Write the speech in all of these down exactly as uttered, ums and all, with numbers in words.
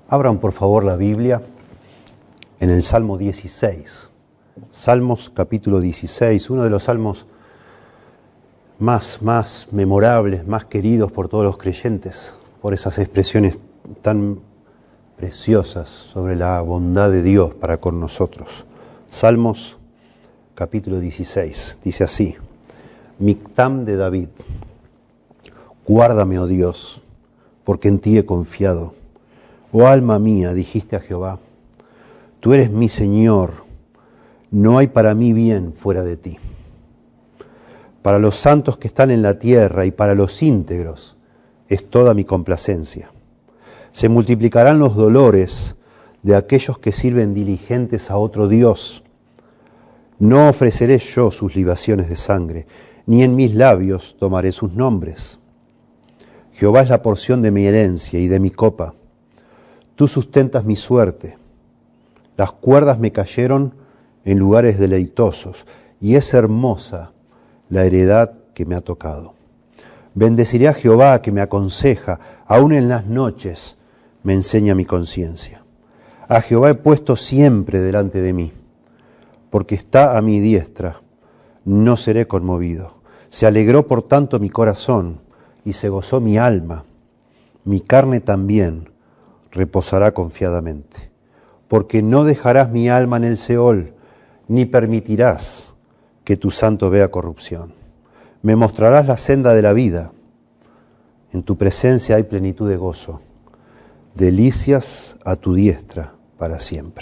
Abran por favor la Biblia en el Salmo dieciséis. Salmos capítulo dieciséis, uno de los salmos más, más memorables, más queridos por todos los creyentes, por esas expresiones tan preciosas sobre la bondad de Dios para con nosotros. Salmos capítulo dieciséis, dice así: Mictam de David. Guárdame, oh Dios, porque en ti he confiado. Oh alma mía, dijiste a Jehová, tú eres mi Señor, no hay para mí bien fuera de ti. Para los santos que están en la tierra y para los íntegros es toda mi complacencia. Se multiplicarán los dolores de aquellos que sirven diligentes a otro Dios. No ofreceré yo sus libaciones de sangre, ni en mis labios tomaré sus nombres. Jehová es la porción de mi herencia y de mi copa. Tú sustentas mi suerte. Las cuerdas me cayeron en lugares deleitosos, y es hermosa la heredad que me ha tocado. Bendeciré a Jehová que me aconseja, aun en las noches me enseña mi conciencia. A Jehová he puesto siempre delante de mí, porque está a mi diestra, no seré conmovido. Se alegró por tanto mi corazón, y se gozó mi alma. Mi carne también reposará confiadamente, porque no dejarás mi alma en el Seol, ni permitirás que tu santo vea corrupción. Me mostrarás la senda de la vida. En tu presencia hay plenitud de gozo, delicias a tu diestra para siempre.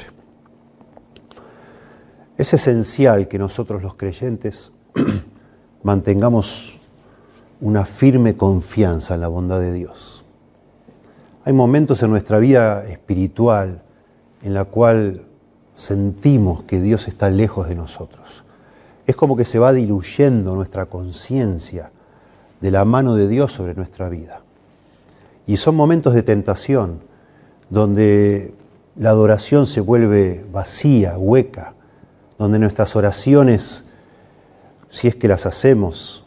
Es esencial que nosotros los creyentes mantengamos una firme confianza en la bondad de Dios. Hay momentos en nuestra vida espiritual en la cual sentimos que Dios está lejos de nosotros. Es como que se va diluyendo nuestra conciencia de la mano de Dios sobre nuestra vida. Y son momentos de tentación, donde la adoración se vuelve vacía, hueca, donde nuestras oraciones, si es que las hacemos,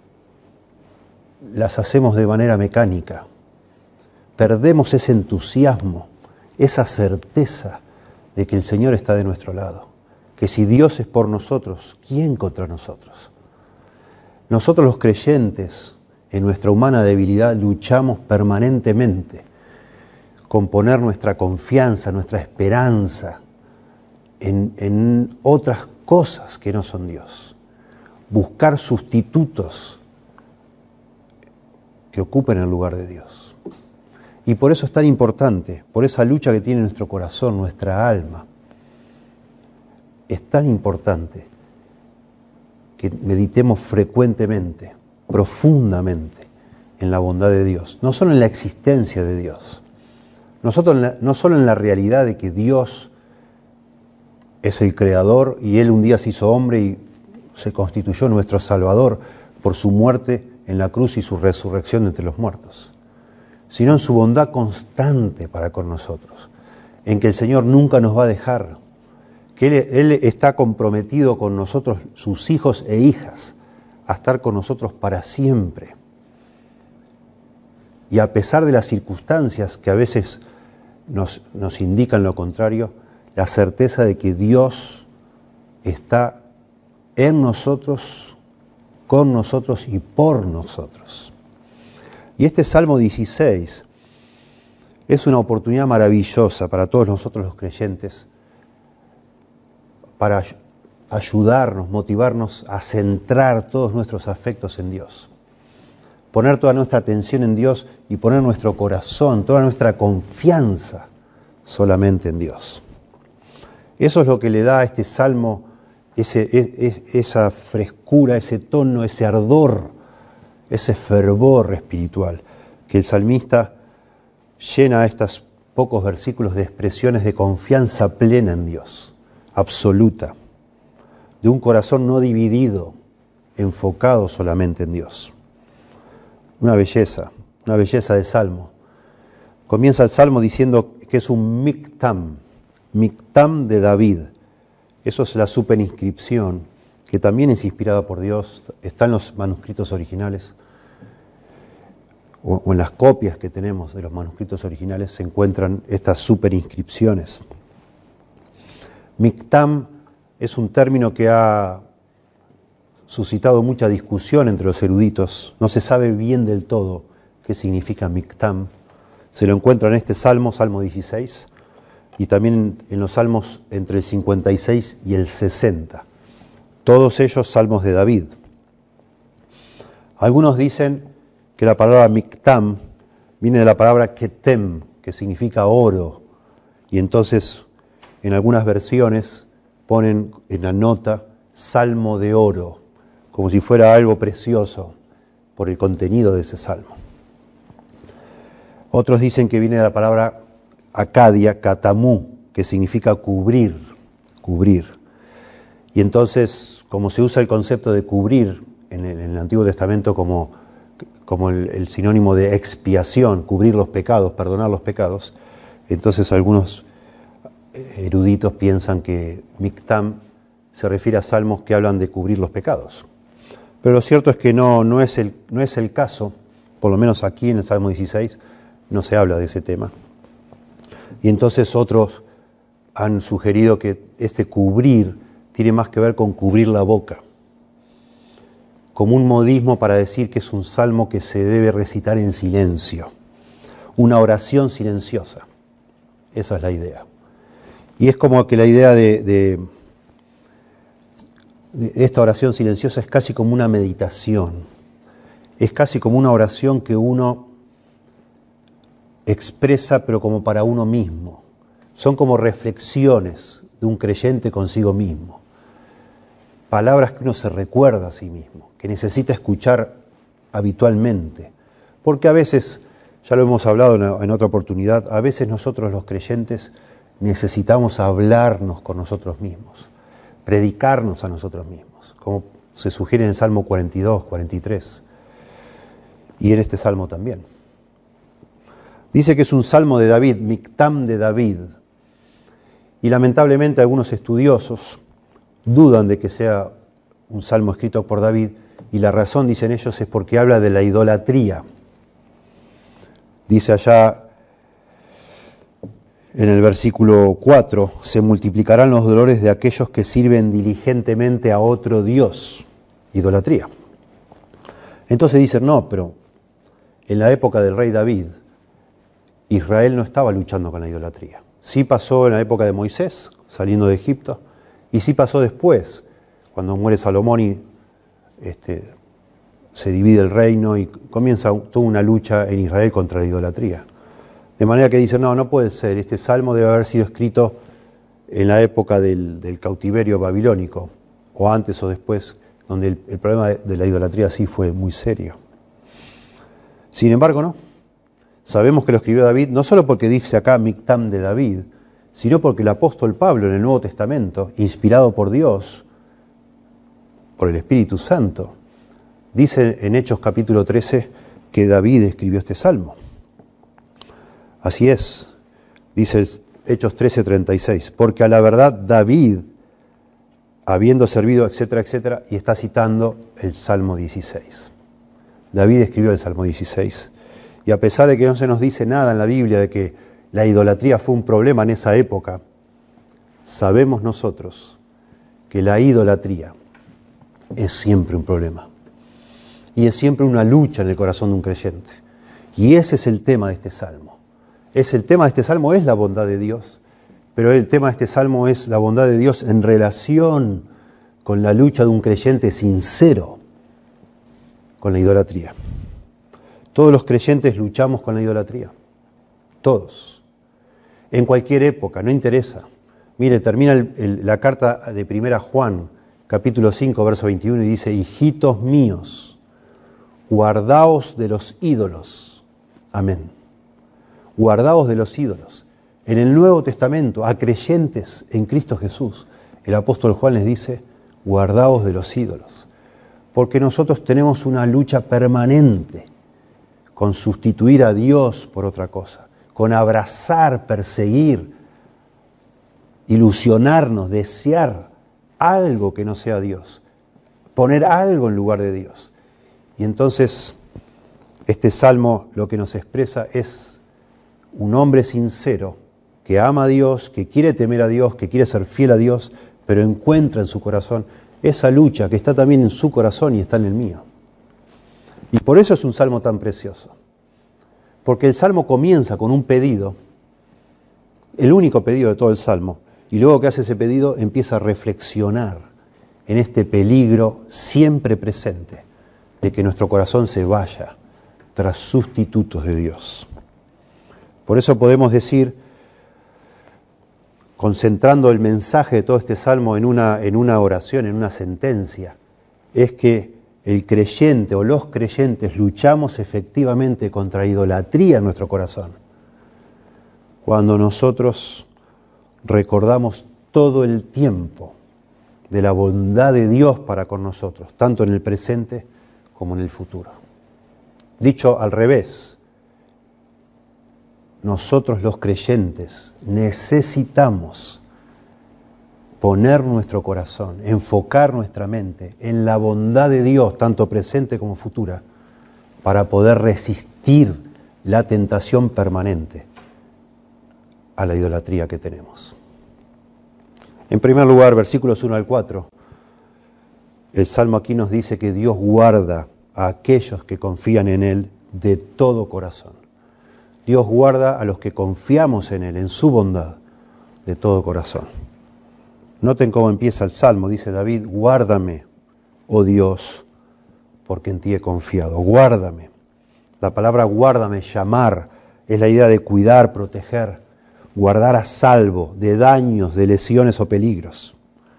las hacemos de manera mecánica. Perdemos ese entusiasmo, esa certeza de que el Señor está de nuestro lado, que si Dios es por nosotros, ¿quién contra nosotros? Nosotros los creyentes, en nuestra humana debilidad, luchamos permanentemente con poner nuestra confianza, nuestra esperanza en, en otras cosas que no son Dios. Buscar sustitutos que ocupen el lugar de Dios. Y por eso es tan importante, por esa lucha que tiene nuestro corazón, nuestra alma, es tan importante que meditemos frecuentemente, profundamente, en la bondad de Dios, no solo en la existencia de Dios, nosotros en la, no solo en la realidad de que Dios es el Creador y Él un día se hizo hombre y se constituyó nuestro Salvador por su muerte en la cruz y su resurrección de entre los muertos, sino en su bondad constante para con nosotros, en que el Señor nunca nos va a dejar, que Él, Él está comprometido con nosotros, sus hijos e hijas, a estar con nosotros para siempre. Y a pesar de las circunstancias que a veces nos, nos indican lo contrario, la certeza de que Dios está en nosotros, con nosotros y por nosotros. Y este Salmo dieciséis es una oportunidad maravillosa para todos nosotros los creyentes, para ayudarnos, motivarnos a centrar todos nuestros afectos en Dios. Poner toda nuestra atención en Dios y poner nuestro corazón, toda nuestra confianza solamente en Dios. Eso es lo que le da a este Salmo ese, esa frescura, ese tono, ese ardor, ese fervor espiritual, que el salmista llena a estos pocos versículos de expresiones de confianza plena en Dios, absoluta, de un corazón no dividido, enfocado solamente en Dios. Una belleza, una belleza de salmo. Comienza el salmo diciendo que es un mictam, mictam de David. Eso es la superinscripción, que también es inspirada por Dios, está en los manuscritos originales. o, o en las copias que tenemos de los manuscritos originales, se encuentran estas superinscripciones. Mictam es un término que ha suscitado mucha discusión entre los eruditos. No se sabe bien del todo qué significa Mictam. Se lo encuentra en este salmo, Salmo dieciséis, y también en los salmos entre el cincuenta y seis y el sesenta. Todos ellos salmos de David. Algunos dicen que la palabra Mictam viene de la palabra Ketem, que significa oro, y entonces en algunas versiones ponen en la nota Salmo de oro, como si fuera algo precioso por el contenido de ese salmo. Otros dicen que viene de la palabra acadia, katamú, que significa cubrir, cubrir. Y entonces, como se usa el concepto de cubrir en el, en el Antiguo Testamento como, como el, el sinónimo de expiación, cubrir los pecados, perdonar los pecados, entonces algunos eruditos piensan que Mictam se refiere a salmos que hablan de cubrir los pecados. Pero lo cierto es que no, no, es el, no es el caso, por lo menos aquí en el Salmo dieciséis no se habla de ese tema. Y entonces otros han sugerido que este cubrir tiene más que ver con cubrir la boca, como un modismo para decir que es un salmo que se debe recitar en silencio, una oración silenciosa. Esa es la idea. Y es como que la idea de, de, de esta oración silenciosa es casi como una meditación, es casi como una oración que uno expresa pero como para uno mismo. Son como reflexiones de un creyente consigo mismo, palabras que uno se recuerda a sí mismo, que necesita escuchar habitualmente, porque a veces, ya lo hemos hablado en otra oportunidad, a veces nosotros los creyentes necesitamos hablarnos con nosotros mismos, predicarnos a nosotros mismos, como se sugiere en el Salmo cuarenta y dos, cuarenta y tres, y en este Salmo también. Dice que es un Salmo de David, Mictam de David, y lamentablemente algunos estudiosos dudan de que sea un Salmo escrito por David, y la razón, dicen ellos, es porque habla de la idolatría. Dice allá en el versículo cuatro, se multiplicarán los dolores de aquellos que sirven diligentemente a otro Dios. Idolatría. Entonces dicen, no, pero en la época del rey David, Israel no estaba luchando con la idolatría. Sí pasó en la época de Moisés, saliendo de Egipto, y sí pasó después, cuando muere Salomón y este, se divide el reino y comienza toda una lucha en Israel contra la idolatría. De manera que dicen, no, no puede ser, este salmo debe haber sido escrito en la época del, del cautiverio babilónico, o antes o después, donde el, el problema de, de la idolatría sí fue muy serio. Sin embargo, no. Sabemos que lo escribió David, no solo porque dice acá Mictam de David, sino porque el apóstol Pablo en el Nuevo Testamento, inspirado por Dios, por el Espíritu Santo, dice en Hechos capítulo trece que David escribió este salmo. Así es, dice Hechos trece, treinta y seis, porque a la verdad David, habiendo servido, etcétera, etcétera, y está citando el Salmo dieciséis. David escribió el Salmo dieciséis, y a pesar de que no se nos dice nada en la Biblia de que la idolatría fue un problema en esa época, sabemos nosotros que la idolatría es siempre un problema, y es siempre una lucha en el corazón de un creyente, y ese es el tema de este Salmo. Es el tema de este salmo es la bondad de Dios, pero el tema de este salmo es la bondad de Dios en relación con la lucha de un creyente sincero con la idolatría. Todos los creyentes luchamos con la idolatría, todos, en cualquier época, no interesa. Mire, termina el, el, la carta de Primera Juan, capítulo cinco, verso veintiuno, y dice, hijitos míos, guardaos de los ídolos. Amén. Guardaos de los ídolos. En el Nuevo Testamento, a creyentes en Cristo Jesús, el apóstol Juan les dice, guardaos de los ídolos. Porque nosotros tenemos una lucha permanente con sustituir a Dios por otra cosa, con abrazar, perseguir, ilusionarnos, desear algo que no sea Dios, poner algo en lugar de Dios. Y entonces Este salmo lo que nos expresa es un hombre sincero que ama a Dios, que quiere temer a Dios, que quiere ser fiel a Dios, pero encuentra en su corazón esa lucha que está también en su corazón y está en el mío. Y por eso es un salmo tan precioso. Porque el salmo comienza con un pedido, el único pedido de todo el salmo, y luego que hace ese pedido empieza a reflexionar en este peligro siempre presente de que nuestro corazón se vaya tras sustitutos de Dios. Por eso podemos decir, concentrando el mensaje de todo este salmo en una, en una oración, en una sentencia, es que el creyente o los creyentes luchamos efectivamente contra la idolatría en nuestro corazón. Cuando nosotros recordamos todo el tiempo de la bondad de Dios para con nosotros, tanto en el presente como en el futuro. Dicho al revés, nosotros los creyentes necesitamos poner nuestro corazón, enfocar nuestra mente en la bondad de Dios, tanto presente como futura, para poder resistir la tentación permanente a la idolatría que tenemos. En primer lugar, versículos uno al cuatro, el Salmo aquí nos dice que Dios guarda a aquellos que confían en Él de todo corazón. Dios guarda a los que confiamos en Él, en su bondad, de todo corazón. Noten cómo empieza el Salmo, dice David, guárdame, oh Dios, porque en ti he confiado. Guárdame. La palabra guárdame, llamar, es la idea de cuidar, proteger, guardar a salvo de daños, de lesiones o peligros.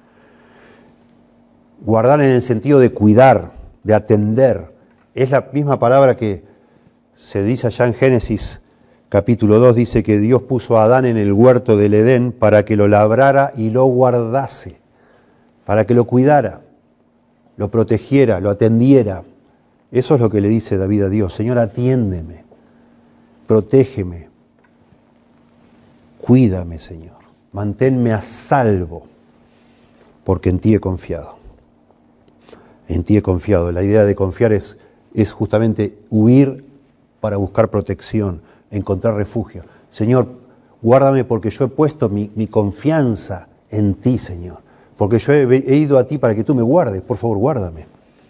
Guardar en el sentido de cuidar, de atender. Es la misma palabra que se dice allá en Génesis capítulo dos, dice que Dios puso a Adán en el huerto del Edén para que lo labrara y lo guardase, para que lo cuidara, lo protegiera, lo atendiera. Eso es lo que le dice David a Dios: Señor, atiéndeme, protégeme, cuídame, Señor, manténme a salvo, porque en ti he confiado. En ti he confiado. La idea de confiar es, es justamente huir para buscar protección, encontrar refugio. Señor, guárdame porque yo he puesto mi, mi confianza en ti, Señor. Porque yo he, he ido a ti para que tú me guardes. Por favor, guárdame.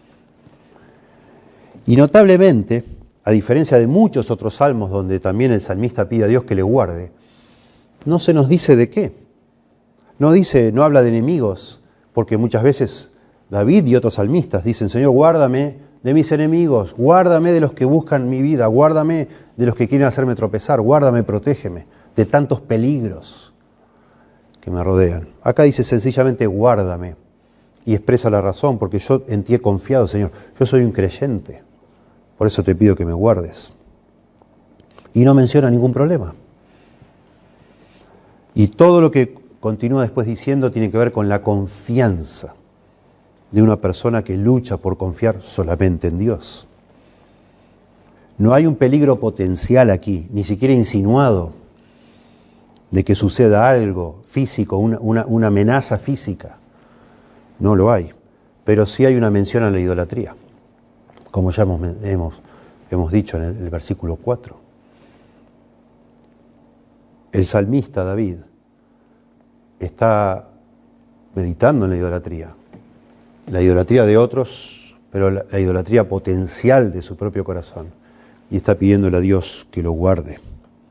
Y notablemente, a diferencia de muchos otros salmos donde también el salmista pide a Dios que le guarde, no se nos dice de qué. No dice, no habla de enemigos, porque muchas veces David y otros salmistas dicen: Señor, guárdame de mis enemigos, guárdame de los que buscan mi vida, guárdame de los que quieren hacerme tropezar, guárdame, protégeme de tantos peligros que me rodean. Acá dice sencillamente guárdame y expresa la razón, porque yo en ti he confiado, Señor. Yo soy un creyente, por eso te pido que me guardes. Y no menciona ningún problema. Y todo lo que continúa después diciendo tiene que ver con la confianza de una persona que lucha por confiar solamente en Dios. No hay un peligro potencial aquí, ni siquiera insinuado, de que suceda algo físico, una, una, una amenaza física. No lo hay. Pero sí hay una mención a la idolatría, como ya hemos, hemos, hemos dicho en el, el versículo cuatro. El salmista David está meditando en la idolatría. La idolatría de otros, pero la, la idolatría potencial de su propio corazón. Y está pidiéndole a Dios que lo guarde.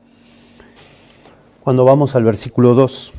Cuando vamos al versículo dos,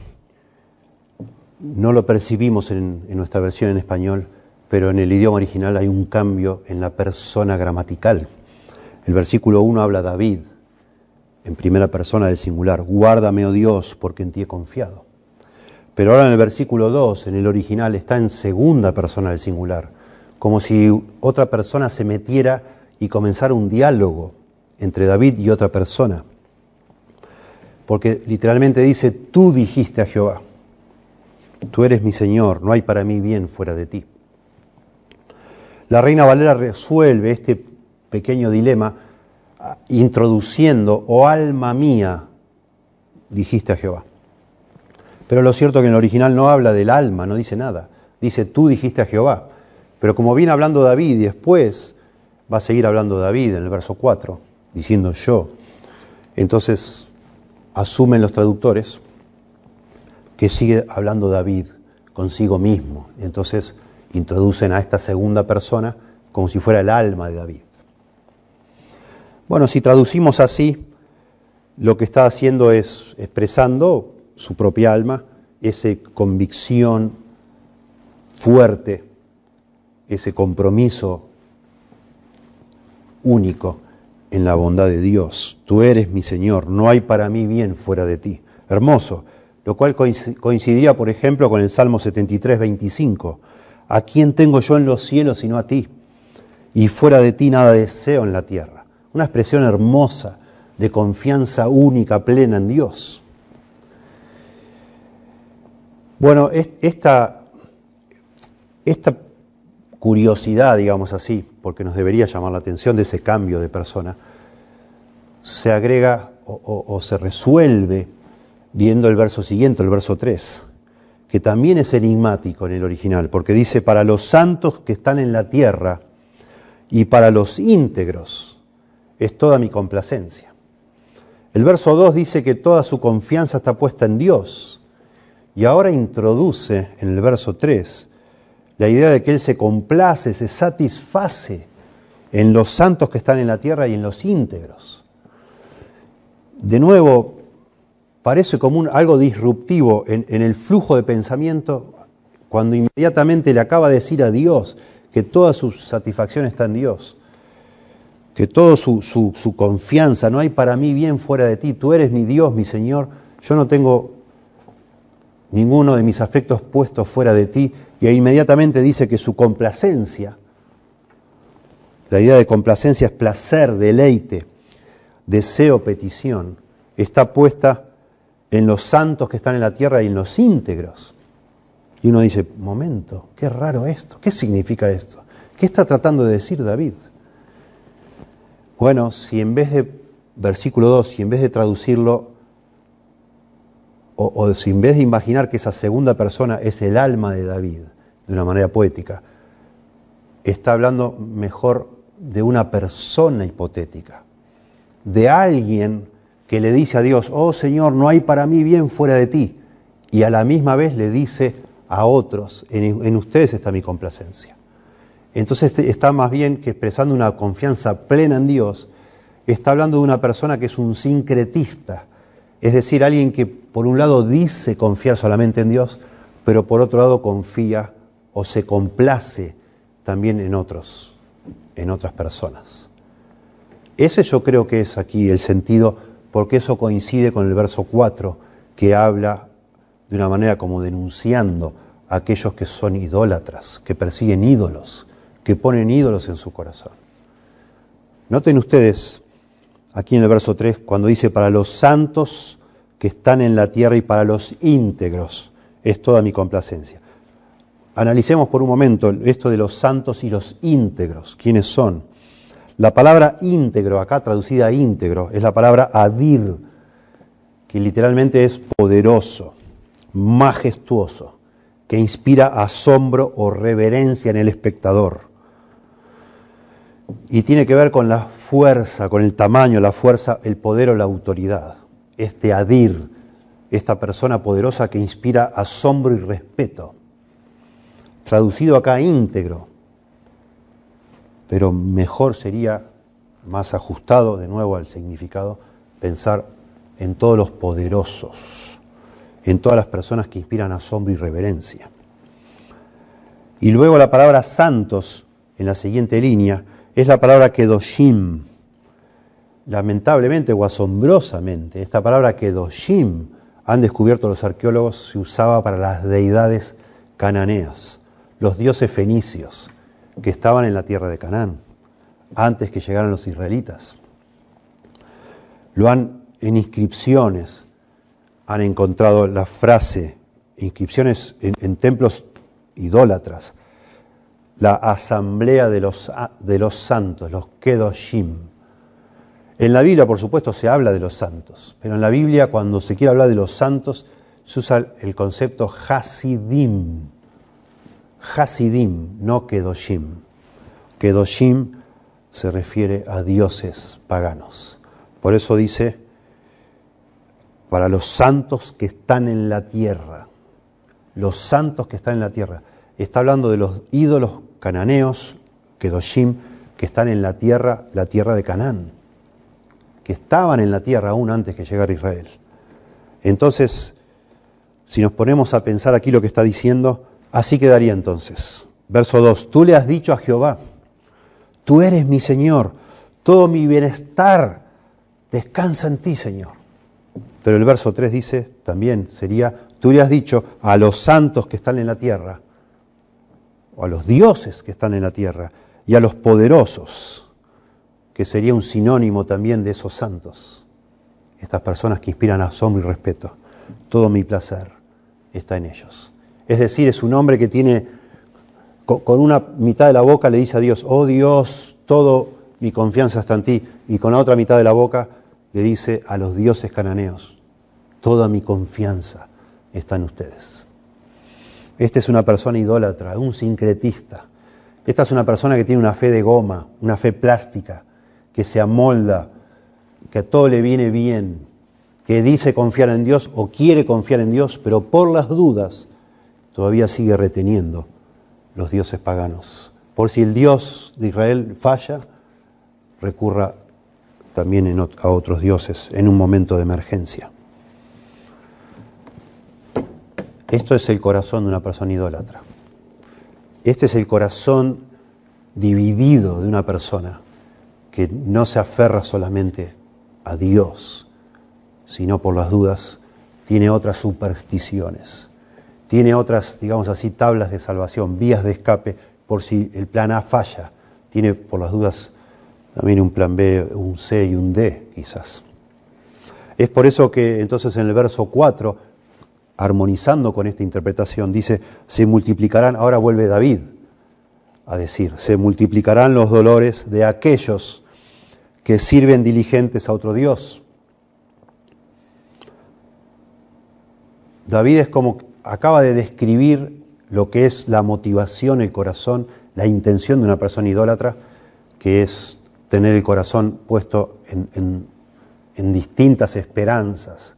no lo percibimos en, en nuestra versión en español, pero en el idioma original hay un cambio en la persona gramatical. El versículo uno habla David, en primera persona del singular: guárdame, oh Dios, porque en ti he confiado. Pero ahora en el versículo dos, en el original, está en segunda persona del singular, como si otra persona se metiera y comenzara un diálogo entre David y otra persona. Porque literalmente dice: tú dijiste a Jehová, tú eres mi Señor, no hay para mí bien fuera de ti. La Reina Valera resuelve este pequeño dilema introduciendo: oh alma mía, dijiste a Jehová. Pero lo cierto es que en el original no habla del alma, no dice nada. Dice: tú dijiste a Jehová. Pero como viene hablando David y después va a seguir hablando David en el verso cuatro, diciendo yo. Entonces asumen los traductores que sigue hablando David consigo mismo. Entonces introducen a esta segunda persona como si fuera el alma de David. Bueno, si traducimos así, lo que está haciendo es expresando su propia alma, esa convicción fuerte, ese compromiso único en la bondad de Dios. Tú eres mi Señor, no hay para mí bien fuera de ti. Hermoso, lo cual coincidiría, por ejemplo, con el Salmo setenta y tres, veinticinco. ¿A quién tengo yo en los cielos sino a ti? Y fuera de ti nada deseo en la tierra. Una expresión hermosa de confianza única, plena en Dios. Bueno, esta, esta curiosidad, digamos así, porque nos debería llamar la atención de ese cambio de persona, se agrega o, o, o se resuelve viendo el verso siguiente, el verso tres, que también es enigmático en el original, porque dice, para los santos que están en la tierra y para los íntegros es toda mi complacencia. El verso dos dice que toda su confianza está puesta en Dios, y ahora introduce en el verso tres la idea de que Él se complace, se satisface en los santos que están en la tierra y en los íntegros. De nuevo, parece como un, algo disruptivo en, en el flujo de pensamiento cuando inmediatamente le acaba de decir a Dios que toda su satisfacción está en Dios, que toda su, su, su confianza, no hay para mí bien fuera de ti, tú eres mi Dios, mi Señor, yo no tengo ninguno de mis afectos puestos fuera de ti, y ahí inmediatamente dice que su complacencia, la idea de complacencia es placer, deleite, deseo, petición, está puesta en los santos que están en la tierra y en los íntegros. Y uno dice, momento, qué raro esto, ¿qué significa esto? ¿Qué está tratando de decir David? Bueno, si en vez de, versículo dos, si en vez de traducirlo, o, o si en vez de imaginar que esa segunda persona es el alma de David, de una manera poética, está hablando mejor de una persona hipotética, de alguien que le dice a Dios, oh Señor, no hay para mí bien fuera de ti, y a la misma vez le dice a otros, en, en ustedes está mi complacencia. Entonces está más bien que expresando una confianza plena en Dios, está hablando de una persona que es un sincretista, es decir, alguien que por un lado dice confiar solamente en Dios, pero por otro lado confía o se complace también en otros, en otras personas. Ese yo creo que es aquí el sentido, porque eso coincide con el verso cuatro, que habla de una manera como denunciando a aquellos que son idólatras, que persiguen ídolos, que ponen ídolos en su corazón. Noten ustedes, aquí en el verso tres, cuando dice, para los santos que están en la tierra y para los íntegros, es toda mi complacencia. Analicemos por un momento esto de los santos y los íntegros. ¿Quiénes son? La palabra íntegro, acá traducida a íntegro, es la palabra adir, que literalmente es poderoso, majestuoso, que inspira asombro o reverencia en el espectador. Y tiene que ver con la fuerza, con el tamaño, la fuerza, el poder o la autoridad. Este adir, esta persona poderosa que inspira asombro y respeto. Traducido acá íntegro, pero mejor sería, más ajustado de nuevo al significado, pensar en todos los poderosos, en todas las personas que inspiran asombro y reverencia. Y luego la palabra santos, en la siguiente línea, es la palabra kedoshim. Lamentablemente o asombrosamente, esta palabra kedoshim, han descubierto los arqueólogos, se usaba para las deidades cananeas, los dioses fenicios, que estaban en la tierra de Canaán, antes que llegaran los israelitas. Lo han, en inscripciones, han encontrado la frase, inscripciones en, en templos idólatras, la asamblea de los, de los santos, los kedoshim. En la Biblia, por supuesto, se habla de los santos, pero en la Biblia, cuando se quiere hablar de los santos, se usa el concepto hasidim, hasidim, no kedoshim. Kedoshim se refiere a dioses paganos. Por eso dice, para los santos que están en la tierra, los santos que están en la tierra. Está hablando de los ídolos cananeos, Kedoshim, que están en la tierra, la tierra de Canaán, que estaban en la tierra aún antes que llegara Israel. Entonces, si nos ponemos a pensar aquí lo que está diciendo, así quedaría entonces. Verso dos, tú le has dicho a Jehová, tú eres mi Señor, todo mi bienestar descansa en ti, Señor. Pero el verso tres dice, también sería, tú le has dicho a los santos que están en la tierra, o a los dioses que están en la tierra, y a los poderosos, que sería un sinónimo también de esos santos. Estas personas que inspiran asombro y respeto. Todo mi placer está en ellos. Es decir, es un hombre que tiene, con una mitad de la boca le dice a Dios, oh Dios, todo mi confianza está en ti. Y con la otra mitad de la boca le dice a los dioses cananeos, toda mi confianza está en ustedes. Esta es una persona idólatra, un sincretista. Esta es una persona que tiene una fe de goma, una fe plástica, que se amolda, que a todo le viene bien, que dice confiar en Dios o quiere confiar en Dios, pero por las dudas todavía sigue reteniendo los dioses paganos. Por si el Dios de Israel falla, recurra también en, a otros dioses en un momento de emergencia. Esto es el corazón de una persona idólatra. Este es el corazón dividido de una persona que no se aferra solamente a Dios, sino por las dudas tiene otras supersticiones, tiene otras, digamos así, tablas de salvación, vías de escape, por si el plan A falla, tiene por las dudas también un plan B, un C y un D quizás. Es por eso que entonces en el verso cuatro, armonizando con esta interpretación, dice, se multiplicarán, ahora vuelve David a decir, se multiplicarán los dolores de aquellos que sirven diligentes a otro Dios. David es como, acaba de describir lo que es la motivación, el corazón, la intención de una persona idólatra, que es tener el corazón puesto en, en, en distintas esperanzas.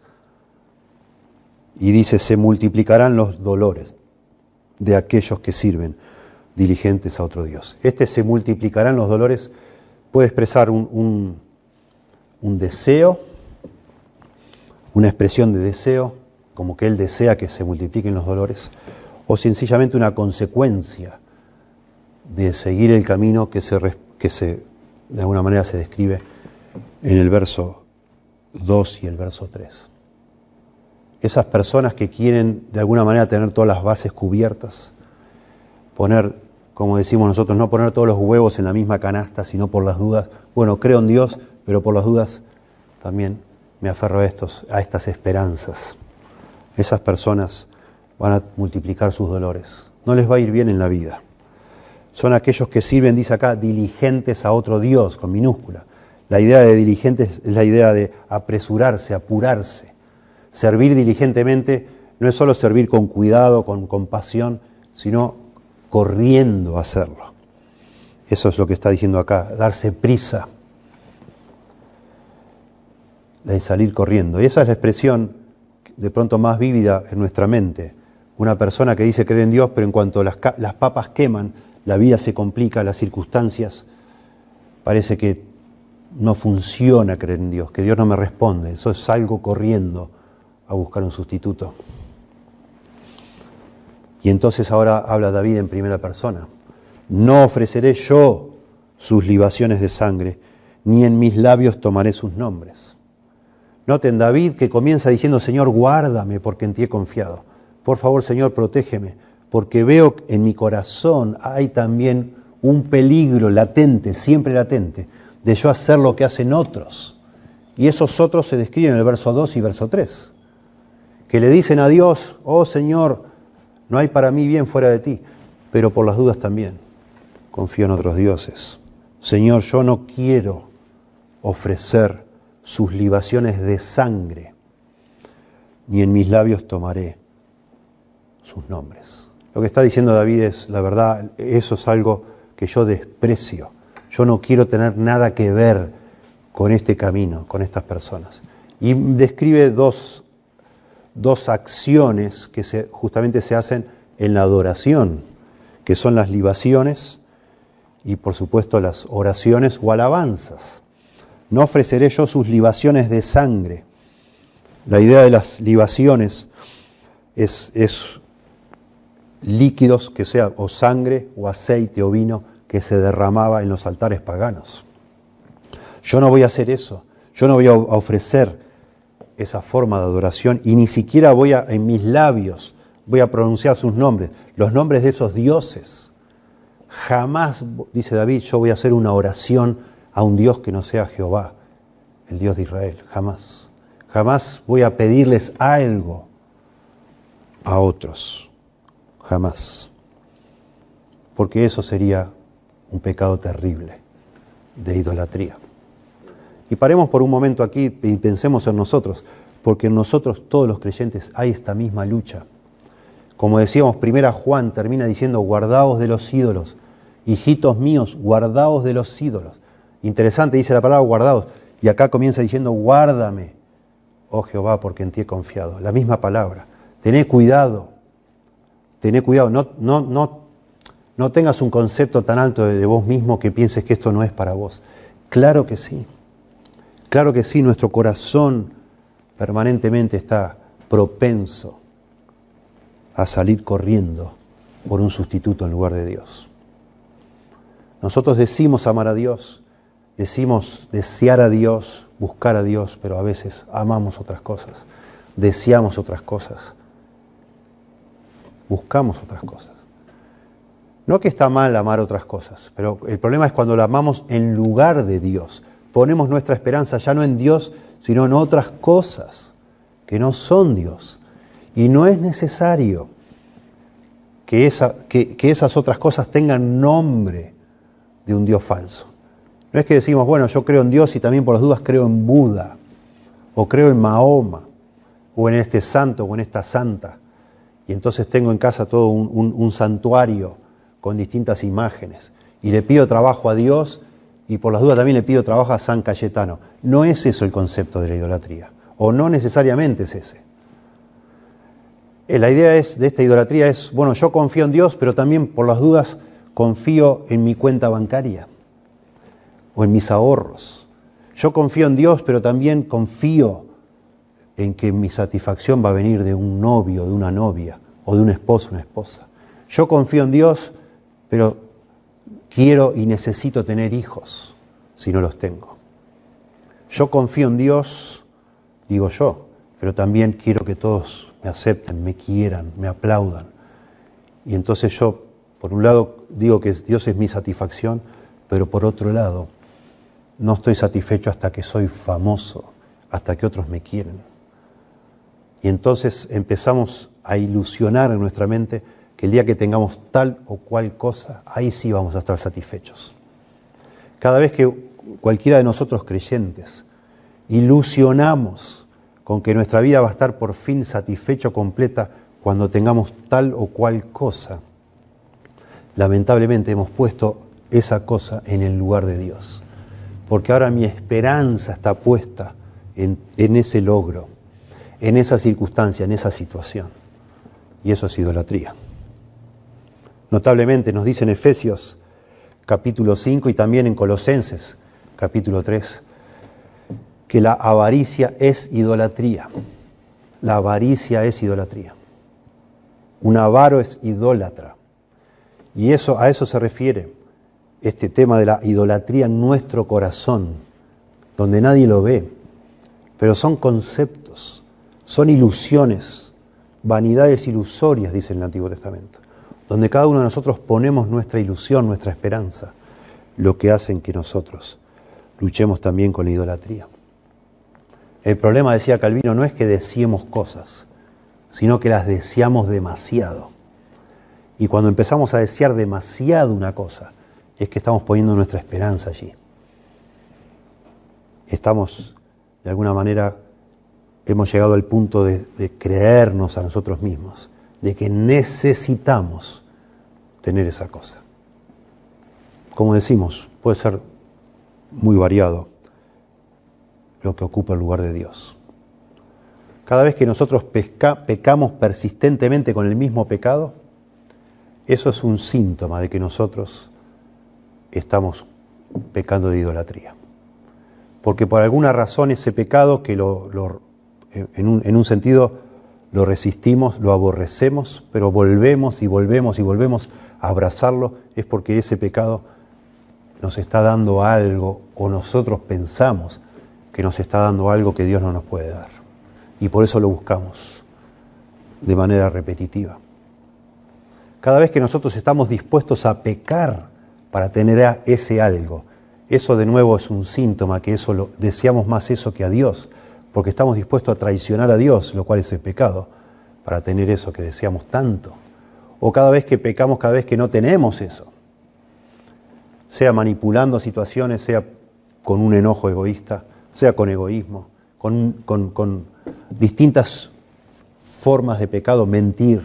Y dice, se multiplicarán los dolores de aquellos que sirven diligentes a otro Dios. Este se multiplicarán los dolores puede expresar un, un, un deseo, una expresión de deseo, como que él desea que se multipliquen los dolores, o sencillamente una consecuencia de seguir el camino que se, que se de alguna manera se describe en el verso dos y el verso tres. Esas personas que quieren de alguna manera tener todas las bases cubiertas, poner, como decimos nosotros, no poner todos los huevos en la misma canasta, sino por las dudas. Bueno, creo en Dios, pero por las dudas también me aferro a, estos, a estas esperanzas. Esas personas van a multiplicar sus dolores. No les va a ir bien en la vida. Son aquellos que sirven, dice acá, diligentes a otro Dios, con minúscula. La idea de diligentes es la idea de apresurarse, apurarse. Servir diligentemente no es solo servir con cuidado, con compasión, sino corriendo a hacerlo. Eso es lo que está diciendo acá, darse prisa, de salir corriendo. Y esa es la expresión de pronto más vívida en nuestra mente. Una persona que dice creer en Dios, pero en cuanto las, las papas queman, la vida se complica, las circunstancias, parece que no funciona creer en Dios, que Dios no me responde. Eso es algo corriendo a buscar un sustituto. Y entonces ahora habla David en primera persona. No ofreceré yo sus libaciones de sangre, ni en mis labios tomaré sus nombres. Noten David que comienza diciendo, Señor, guárdame porque en ti he confiado. Por favor, Señor, protégeme, porque veo que en mi corazón hay también un peligro latente, siempre latente, de yo hacer lo que hacen otros. Y esos otros se describen en el verso dos y verso tres, que le dicen a Dios, oh Señor, no hay para mí bien fuera de ti, pero por las dudas también confío en otros dioses. Señor, yo no quiero ofrecer sus libaciones de sangre, ni en mis labios tomaré sus nombres. Lo que está diciendo David es, la verdad, eso es algo que yo desprecio, Yo no quiero tener nada que ver con este camino, con estas personas. Y describe dos, dos acciones que se, justamente se hacen en la adoración, que son las libaciones y por supuesto las oraciones o alabanzas. No ofreceré yo sus libaciones de sangre. La idea de las libaciones es, es líquidos, que sea o sangre o aceite o vino que se derramaba en los altares paganos. Yo no voy a hacer eso, yo no voy a ofrecer esa forma de adoración y ni siquiera voy a, en mis labios, voy a pronunciar sus nombres, los nombres de esos dioses. Jamás, dice David, yo voy a hacer una oración a un Dios que no sea Jehová, el Dios de Israel, jamás. Jamás voy a pedirles algo a otros, jamás. Porque eso sería un pecado terrible de idolatría. Y paremos por un momento aquí y pensemos en nosotros, porque en nosotros todos los creyentes hay esta misma lucha. Como decíamos, primera Juan termina diciendo, guardaos de los ídolos, hijitos míos, guardaos de los ídolos. Interesante, dice la palabra guardaos, y acá comienza diciendo, guárdame, oh Jehová, porque en ti he confiado. La misma palabra, tené cuidado, tené cuidado, no, no, no, no tengas un concepto tan alto de, de vos mismo que pienses que esto no es para vos. Claro que sí. Claro que sí, nuestro corazón permanentemente está propenso a salir corriendo por un sustituto en lugar de Dios. Nosotros decimos amar a Dios, decimos desear a Dios, buscar a Dios, pero a veces amamos otras cosas, deseamos otras cosas, buscamos otras cosas. No que está mal amar otras cosas, pero el problema es cuando la amamos en lugar de Dios. Ponemos nuestra esperanza ya no en Dios, sino en otras cosas que no son Dios. Y no es necesario que, esa, que, que esas otras cosas tengan nombre de un Dios falso. No es que decimos, bueno, yo creo en Dios y también por las dudas creo en Buda, o creo en Mahoma, o en este santo, o en esta santa. Y entonces tengo en casa todo un, un, un santuario con distintas imágenes. Y le pido trabajo a Dios, y por las dudas también le pido trabajo a San Cayetano. No es eso el concepto de la idolatría, o no necesariamente es ese. La idea es, de esta idolatría es, bueno, yo confío en Dios, pero también por las dudas confío en mi cuenta bancaria, o en mis ahorros. Yo confío en Dios, pero también confío en que mi satisfacción va a venir de un novio, de una novia, o de un esposo, una esposa. Yo confío en Dios, pero quiero y necesito tener hijos, si no los tengo. Yo confío en Dios, digo yo, pero también quiero que todos me acepten, me quieran, me aplaudan. Y entonces yo, por un lado, digo que Dios es mi satisfacción, pero por otro lado, no estoy satisfecho hasta que soy famoso, hasta que otros me quieren. Y entonces empezamos a ilusionar en nuestra mente que el día que tengamos tal o cual cosa, ahí sí vamos a estar satisfechos. Cada vez que cualquiera de nosotros creyentes ilusionamos con que nuestra vida va a estar por fin satisfecha o completa cuando tengamos tal o cual cosa, lamentablemente hemos puesto esa cosa en el lugar de Dios. Porque ahora mi esperanza está puesta en, en ese logro, en esa circunstancia, en esa situación. Y eso es idolatría. Notablemente nos dice en Efesios capítulo cinco y también en Colosenses capítulo tres que la avaricia es idolatría. La avaricia es idolatría. Un avaro es idólatra. Y eso, a eso se refiere este tema de la idolatría en nuestro corazón, donde nadie lo ve. Pero son conceptos, son ilusiones, vanidades ilusorias, dice el Antiguo Testamento, donde cada uno de nosotros ponemos nuestra ilusión, nuestra esperanza, lo que hacen que nosotros luchemos también con la idolatría. El problema, decía Calvino, no es que deseemos cosas, sino que las deseamos demasiado. Y cuando empezamos a desear demasiado una cosa, es que estamos poniendo nuestra esperanza allí. Estamos, de alguna manera, hemos llegado al punto de, de creernos a nosotros mismos, de que necesitamos tener esa cosa. como decimos, puede ser muy variado lo que ocupa el lugar de Dios. Cada vez que nosotros pesca, pecamos persistentemente con el mismo pecado, eso es un síntoma de que nosotros estamos pecando de idolatría. Porque por alguna razón ese pecado que lo, lo, en, un, en un sentido lo resistimos, lo aborrecemos, pero volvemos y volvemos y volvemos a abrazarlo, es porque ese pecado nos está dando algo, o nosotros pensamos que nos está dando algo que Dios no nos puede dar. Y por eso lo buscamos de manera repetitiva. Cada vez que nosotros estamos dispuestos a pecar para tener ese algo, eso de nuevo es un síntoma que eso lo, deseamos más eso que a Dios, porque estamos dispuestos a traicionar a Dios, lo cual es el pecado, para tener eso que deseamos tanto. O cada vez que pecamos, cada vez que no tenemos eso, sea manipulando situaciones, sea con un enojo egoísta, sea con egoísmo, con, con, con distintas formas de pecado, mentir,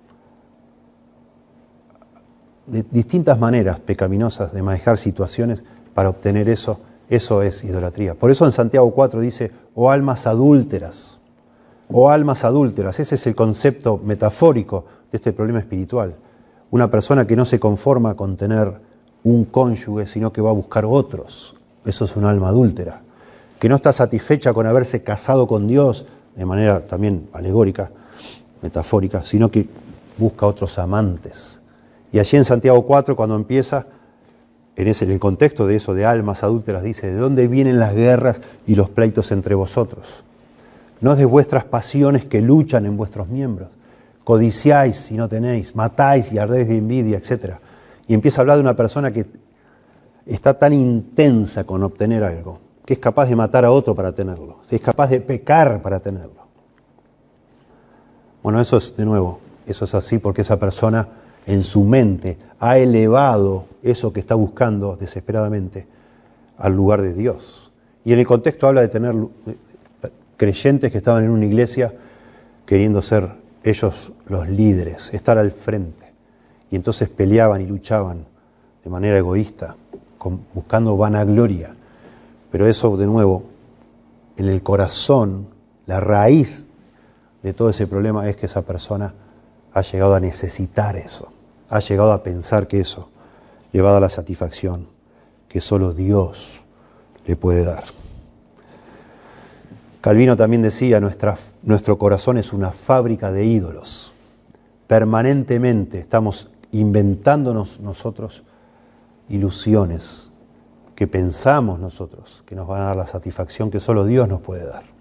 de distintas maneras pecaminosas de manejar situaciones para obtener eso, eso es idolatría. Por eso en Santiago cuatro dice, oh almas adúlteras, oh almas adúlteras, ese es el concepto metafórico de este problema espiritual. Una persona que no se conforma con tener un cónyuge, sino que va a buscar otros, eso es un alma adúltera. Que no está satisfecha con haberse casado con Dios, de manera también alegórica, metafórica, sino que busca otros amantes. Y allí en Santiago cuatro, cuando empieza, en, ese, en el contexto de eso, de almas adúlteras, dice, ¿de dónde vienen las guerras y los pleitos entre vosotros? No es de vuestras pasiones que luchan en vuestros miembros. Codiciáis si no tenéis, matáis y ardéis de envidia, etcétera. Y empieza a hablar de una persona que está tan intensa con obtener algo, que es capaz de matar a otro para tenerlo, que es capaz de pecar para tenerlo. Bueno, eso es, de nuevo, eso es así porque esa persona en su mente ha elevado eso que está buscando desesperadamente al lugar de Dios. Y en el contexto habla de tener creyentes que estaban en una iglesia queriendo ser ellos los líderes, estar al frente. Y entonces peleaban y luchaban de manera egoísta, con, buscando vanagloria. Pero eso, de nuevo, en el corazón, la raíz de todo ese problema es que esa persona ha llegado a necesitar eso, ha llegado a pensar que eso le va a dar la satisfacción que solo Dios le puede dar. Calvino también decía, nuestra, nuestro corazón es una fábrica de ídolos. Permanentemente estamos inventándonos nosotros ilusiones que pensamos nosotros que nos van a dar la satisfacción que solo Dios nos puede dar.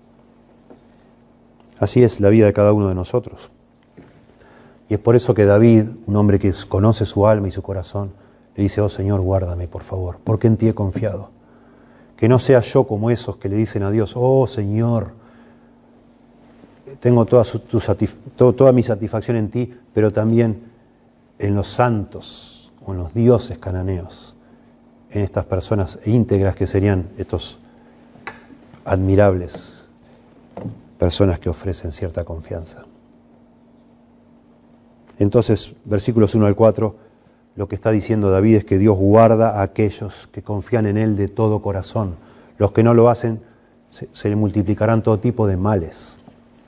Así es la vida de cada uno de nosotros. Y es por eso que David, un hombre que conoce su alma y su corazón, le dice, oh Señor, guárdame por favor, porque en ti he confiado. Que no sea yo como esos que le dicen a Dios, oh Señor, tengo toda, su, tu satisf- todo, toda mi satisfacción en ti, pero también en los santos o en los dioses cananeos, en estas personas íntegras que serían estos admirables personas que ofrecen cierta confianza. Entonces, versículos uno al cuatro, lo que está diciendo David es que Dios guarda a aquellos que confían en Él de todo corazón. Los que no lo hacen, se, se le multiplicarán todo tipo de males.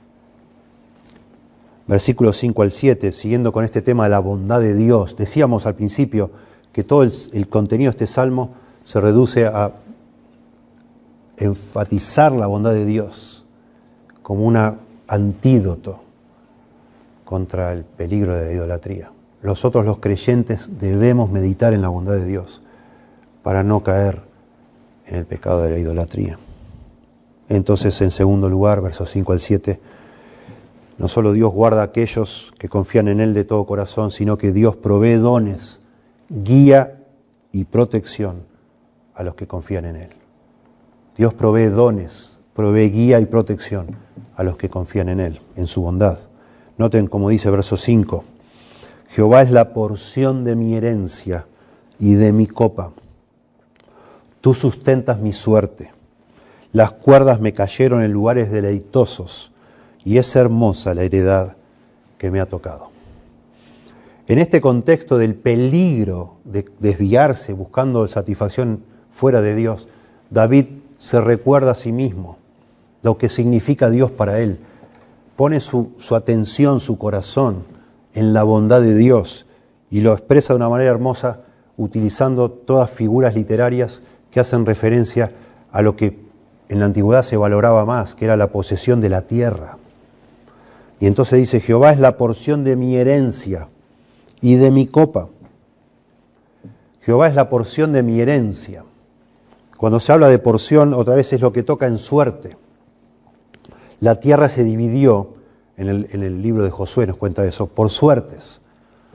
Versículos cinco al siete, siguiendo con este tema de la bondad de Dios. Decíamos al principio que todo el, el contenido de este salmo se reduce a enfatizar la bondad de Dios como un antídoto contra el peligro de la idolatría. Nosotros los creyentes debemos meditar en la bondad de Dios para no caer en el pecado de la idolatría. Entonces, en segundo lugar, versos cinco al siete, no solo Dios guarda a aquellos que confían en Él de todo corazón, sino que Dios provee dones, guía y protección a los que confían en Él. Dios provee dones, provee guía y protección a los que confían en Él, en su bondad. Noten como dice verso cinco, Jehová es la porción de mi herencia y de mi copa. Tú sustentas mi suerte. Las cuerdas me cayeron en lugares deleitosos y es hermosa la heredad que me ha tocado. En este contexto del peligro de desviarse buscando satisfacción fuera de Dios, David se recuerda a sí mismo lo que significa Dios para él. Pone su, su atención, su corazón en la bondad de Dios y lo expresa de una manera hermosa utilizando todas figuras literarias que hacen referencia a lo que en la antigüedad se valoraba más, que era la posesión de la tierra. Y entonces dice, Jehová es la porción de mi herencia y de mi copa. Jehová es la porción de mi herencia. Cuando se habla de porción, otra vez es lo que toca en suerte. La tierra se dividió, en el, en el libro de Josué nos cuenta eso, por suertes.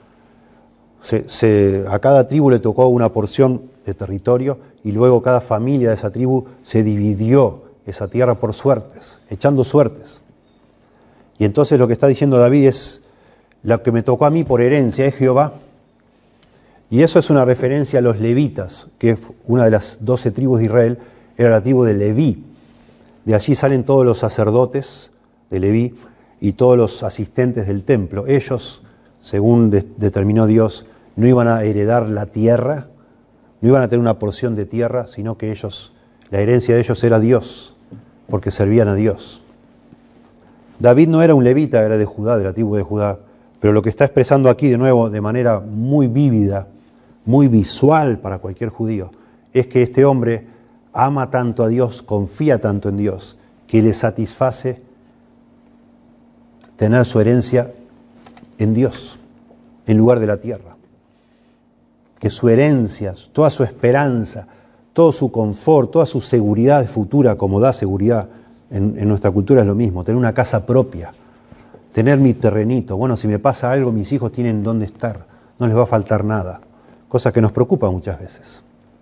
Se, se, a cada tribu le tocó una porción de territorio y luego cada familia de esa tribu se dividió esa tierra por suertes, echando suertes. Y entonces lo que está diciendo David es, lo que me tocó a mí por herencia es Jehová. Y eso es una referencia a los levitas, que una de las doce tribus de Israel era la tribu de Leví. De allí salen todos los sacerdotes de Leví y todos los asistentes del templo. Ellos, según de, determinó Dios, no iban a heredar la tierra, no iban a tener una porción de tierra, sino que ellos, la herencia de ellos era Dios, porque servían a Dios. David no era un levita, era de Judá, de la tribu de Judá, pero lo que está expresando aquí de nuevo de manera muy vívida, muy visual para cualquier judío, es que este hombre ama tanto a Dios, confía tanto en Dios, que le satisface tener su herencia en Dios, en lugar de la tierra. Que su herencia, toda su esperanza, todo su confort, toda su seguridad futura, como da seguridad en, en nuestra cultura es lo mismo, tener una casa propia, tener mi terrenito. Bueno, si me pasa algo, mis hijos tienen dónde estar, no les va a faltar nada. Cosa que nos preocupa muchas veces.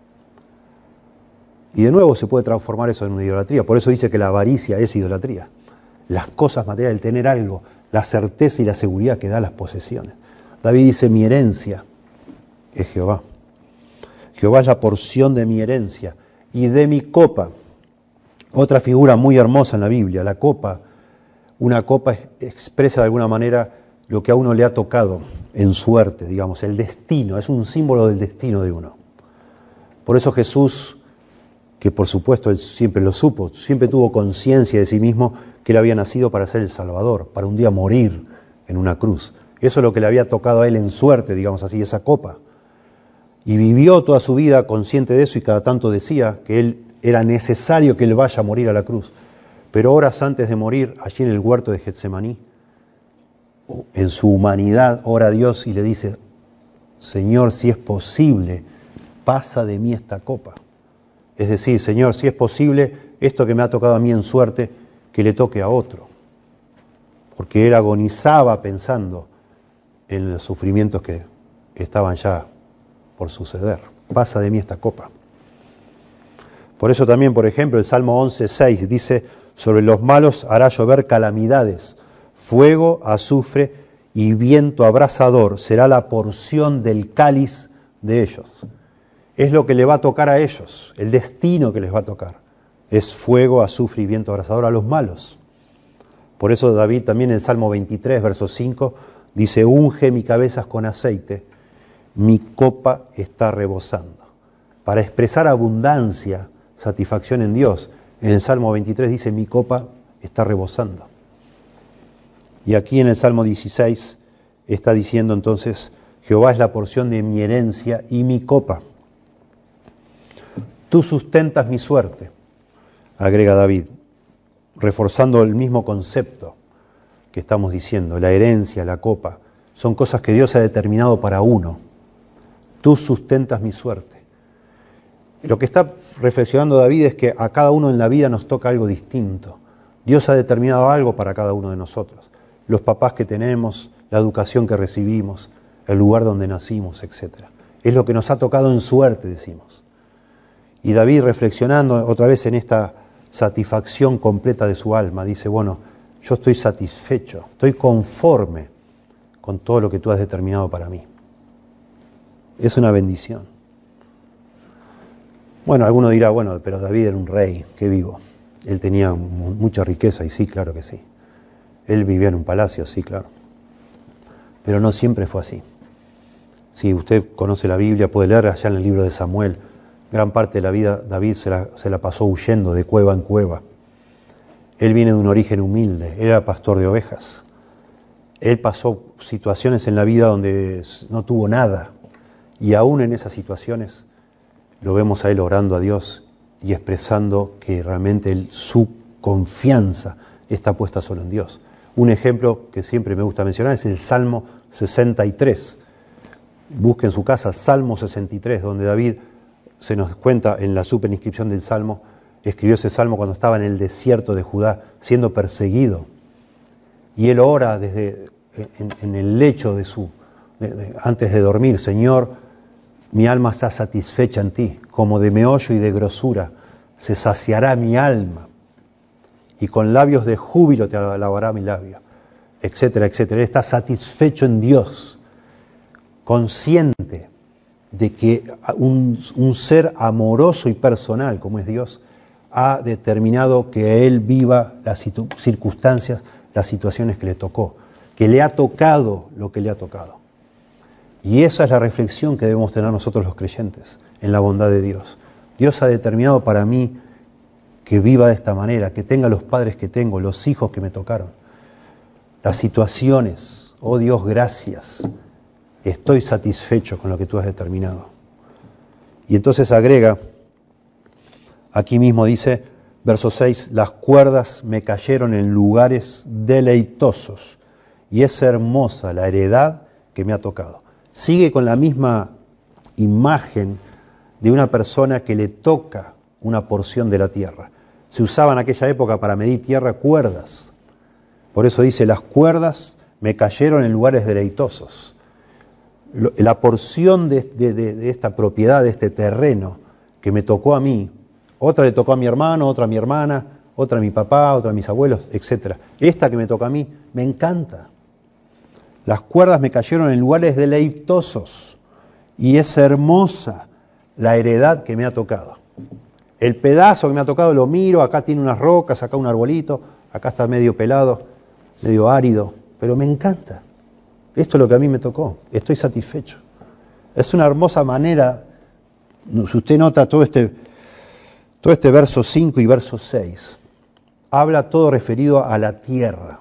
Y de nuevo se puede transformar eso en una idolatría. Por eso dice que la avaricia es idolatría. Las cosas materiales, el tener algo, la certeza y la seguridad que da las posesiones. David dice, mi herencia es Jehová. Jehová es la porción de mi herencia y de mi copa. Otra figura muy hermosa en la Biblia, la copa. Una copa expresa de alguna manera lo que a uno le ha tocado en suerte, digamos, el destino, es un símbolo del destino de uno. Por eso Jesús, que por supuesto él siempre lo supo, siempre tuvo conciencia de sí mismo que él había nacido para ser el Salvador, para un día morir en una cruz. Eso es lo que le había tocado a él en suerte, digamos así, esa copa. Y vivió toda su vida consciente de eso y cada tanto decía que él era necesario que él vaya a morir a la cruz. Pero horas antes de morir, allí en el huerto de Getsemaní, en su humanidad, ora a Dios y le dice, Señor, si es posible, pasa de mí esta copa. Es decir, Señor, si es posible, esto que me ha tocado a mí en suerte, que le toque a otro. Porque él agonizaba pensando en los sufrimientos que estaban ya por suceder. Pasa de mí esta copa. Por eso también, por ejemplo, el Salmo once, seis dice, sobre los malos hará llover calamidades, fuego, azufre y viento abrasador será la porción del cáliz de ellos. Es lo que le va a tocar a ellos, el destino que les va a tocar. Es fuego, azufre y viento abrasador a los malos. Por eso David también en el Salmo veintitrés, verso cinco, dice, unge mi cabeza con aceite, mi copa está rebosando. Para expresar abundancia, satisfacción en Dios, en el Salmo veintitrés dice, mi copa está rebosando. Y aquí en el Salmo dieciséis está diciendo entonces, Jehová es la porción de mi herencia y mi copa. Tú sustentas mi suerte, agrega David, reforzando el mismo concepto que estamos diciendo, la herencia, la copa, son cosas que Dios ha determinado para uno. Tú sustentas mi suerte. Lo que está reflexionando David es que a cada uno en la vida nos toca algo distinto. Dios ha determinado algo para cada uno de nosotros. Los papás que tenemos, la educación que recibimos, el lugar donde nacimos, etcétera. Es lo que nos ha tocado en suerte, decimos. Y David, reflexionando otra vez en esta satisfacción completa de su alma, dice, bueno, yo estoy satisfecho, estoy conforme con todo lo que tú has determinado para mí. Es una bendición. Bueno, alguno dirá, bueno, pero David era un rey, qué vivo. Él tenía mucha riqueza, y sí, claro que sí. Él vivía en un palacio, sí, claro. Pero no siempre fue así. Si usted conoce la Biblia, puede leer allá en el libro de Samuel. Gran parte de la vida David se la, se la pasó huyendo de cueva en cueva. Él viene de un origen humilde, él era pastor de ovejas. Él pasó situaciones en la vida donde no tuvo nada. Y aún en esas situaciones lo vemos a él orando a Dios y expresando que realmente él, su confianza está puesta solo en Dios. Un ejemplo que siempre me gusta mencionar es el Salmo sesenta y tres. Busque en su casa Salmo sesenta y tres, donde David, se nos cuenta en la superinscripción del Salmo, escribió ese Salmo cuando estaba en el desierto de Judá, siendo perseguido. Y él ora desde en, en el lecho de su, de, de, antes de dormir: Señor, mi alma está satisfecha en ti, como de meollo y de grosura se saciará mi alma, y con labios de júbilo te alabará mi labio, etcétera, etcétera. Él está satisfecho en Dios, consciente de que un, un ser amoroso y personal como es Dios ha determinado que él viva las circunstancias, las situaciones que le tocó, que le ha tocado lo que le ha tocado. Y esa es la reflexión que debemos tener nosotros los creyentes en la bondad de Dios. Dios ha determinado para mí que viva de esta manera, que tenga los padres que tengo, los hijos que me tocaron, las situaciones. Oh Dios, gracias. Estoy satisfecho con lo que tú has determinado. Y entonces agrega, aquí mismo dice, verso seis, las cuerdas me cayeron en lugares deleitosos y es hermosa la heredad que me ha tocado. Sigue con la misma imagen de una persona que le toca una porción de la tierra. Se usaba en aquella época para medir tierra cuerdas. Por eso dice, las cuerdas me cayeron en lugares deleitosos. La porción de, de, de esta propiedad, de este terreno que me tocó a mí, otra le tocó a mi hermano, otra a mi hermana, otra a mi papá, otra a mis abuelos, etcétera. Esta que me toca a mí, me encanta. Las cuerdas me cayeron en lugares deleitosos y es hermosa la heredad que me ha tocado. El pedazo que me ha tocado lo miro, acá tiene unas rocas, acá un arbolito, acá está medio pelado, medio árido, pero me encanta. Esto es lo que a mí me tocó, estoy satisfecho. Es una hermosa manera, si usted nota todo este, todo este verso cinco y verso seis, habla todo referido a la tierra,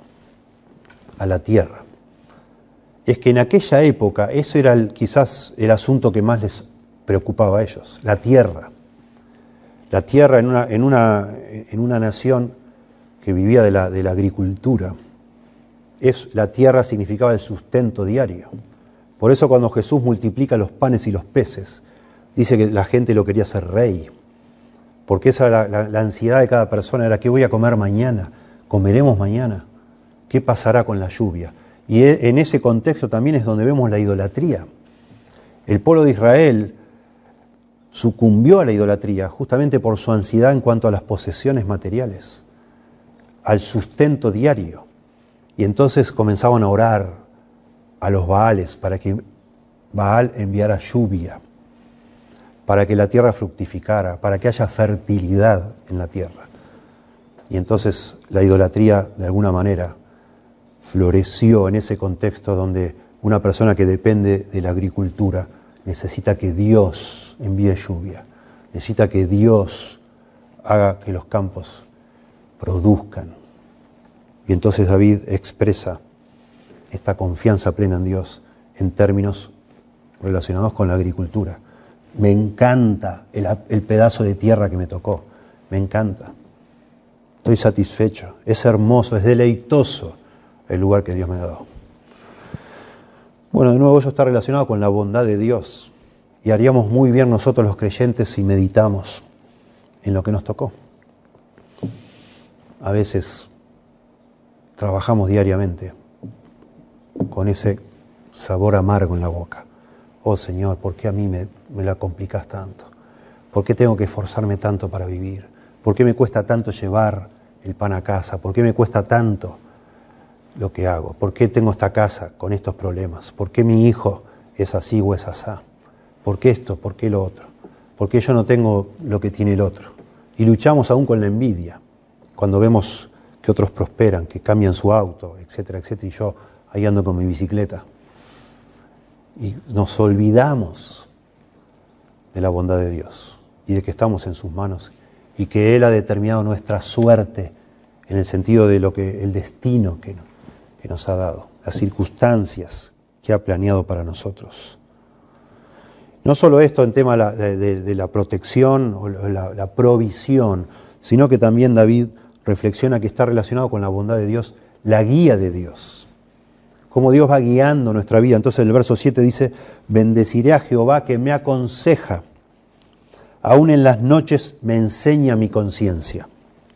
a la tierra. Es que en aquella época eso era el, quizás el asunto que más les preocupaba a ellos, la tierra. La tierra en una, en una, en una nación que vivía de la, de la agricultura. Es, la tierra significaba el sustento diario. Por eso cuando Jesús multiplica los panes y los peces, dice que la gente lo quería hacer rey. Porque esa la, la, la ansiedad de cada persona era: ¿qué voy a comer mañana? ¿Comeremos mañana? ¿Qué pasará con la lluvia? Y en ese contexto también es donde vemos la idolatría. El pueblo de Israel sucumbió a la idolatría justamente por su ansiedad en cuanto a las posesiones materiales, al sustento diario. Y entonces comenzaban a orar a los Baales para que Baal enviara lluvia, para que la tierra fructificara, para que haya fertilidad en la tierra. Y entonces la idolatría, de alguna manera, floreció en ese contexto donde una persona que depende de la agricultura necesita que Dios envíe lluvia, necesita que Dios haga que los campos produzcan. Y entonces David expresa esta confianza plena en Dios en términos relacionados con la agricultura. Me encanta el, el pedazo de tierra que me tocó, me encanta. Estoy satisfecho, es hermoso, es deleitoso el lugar que Dios me ha dado. Bueno, de nuevo eso está relacionado con la bondad de Dios y haríamos muy bien nosotros los creyentes si meditamos en lo que nos tocó. A veces trabajamos diariamente con ese sabor amargo en la boca. Oh Señor, ¿por qué a mí me, me la complicas tanto? ¿Por qué tengo que esforzarme tanto para vivir? ¿Por qué me cuesta tanto llevar el pan a casa? ¿Por qué me cuesta tanto lo que hago? ¿Por qué tengo esta casa con estos problemas? ¿Por qué mi hijo es así o es asá? ¿Por qué esto? ¿Por qué lo otro? ¿Por qué yo no tengo lo que tiene el otro? Y luchamos aún con la envidia, cuando vemos que otros prosperan, que cambian su auto, etcétera, etcétera, y yo ahí ando con mi bicicleta. y nos olvidamos de la bondad de Dios y de que estamos en sus manos y que Él ha determinado nuestra suerte en el sentido de lo que el destino que, que nos ha dado, las circunstancias que ha planeado para nosotros. No solo esto en tema de, de, de la protección o la, la provisión, sino que también David reflexiona que está relacionado con la bondad de Dios, la guía de Dios. Cómo Dios va guiando nuestra vida. Entonces el verso siete dice, bendeciré a Jehová que me aconseja, aún en las noches me enseña mi conciencia.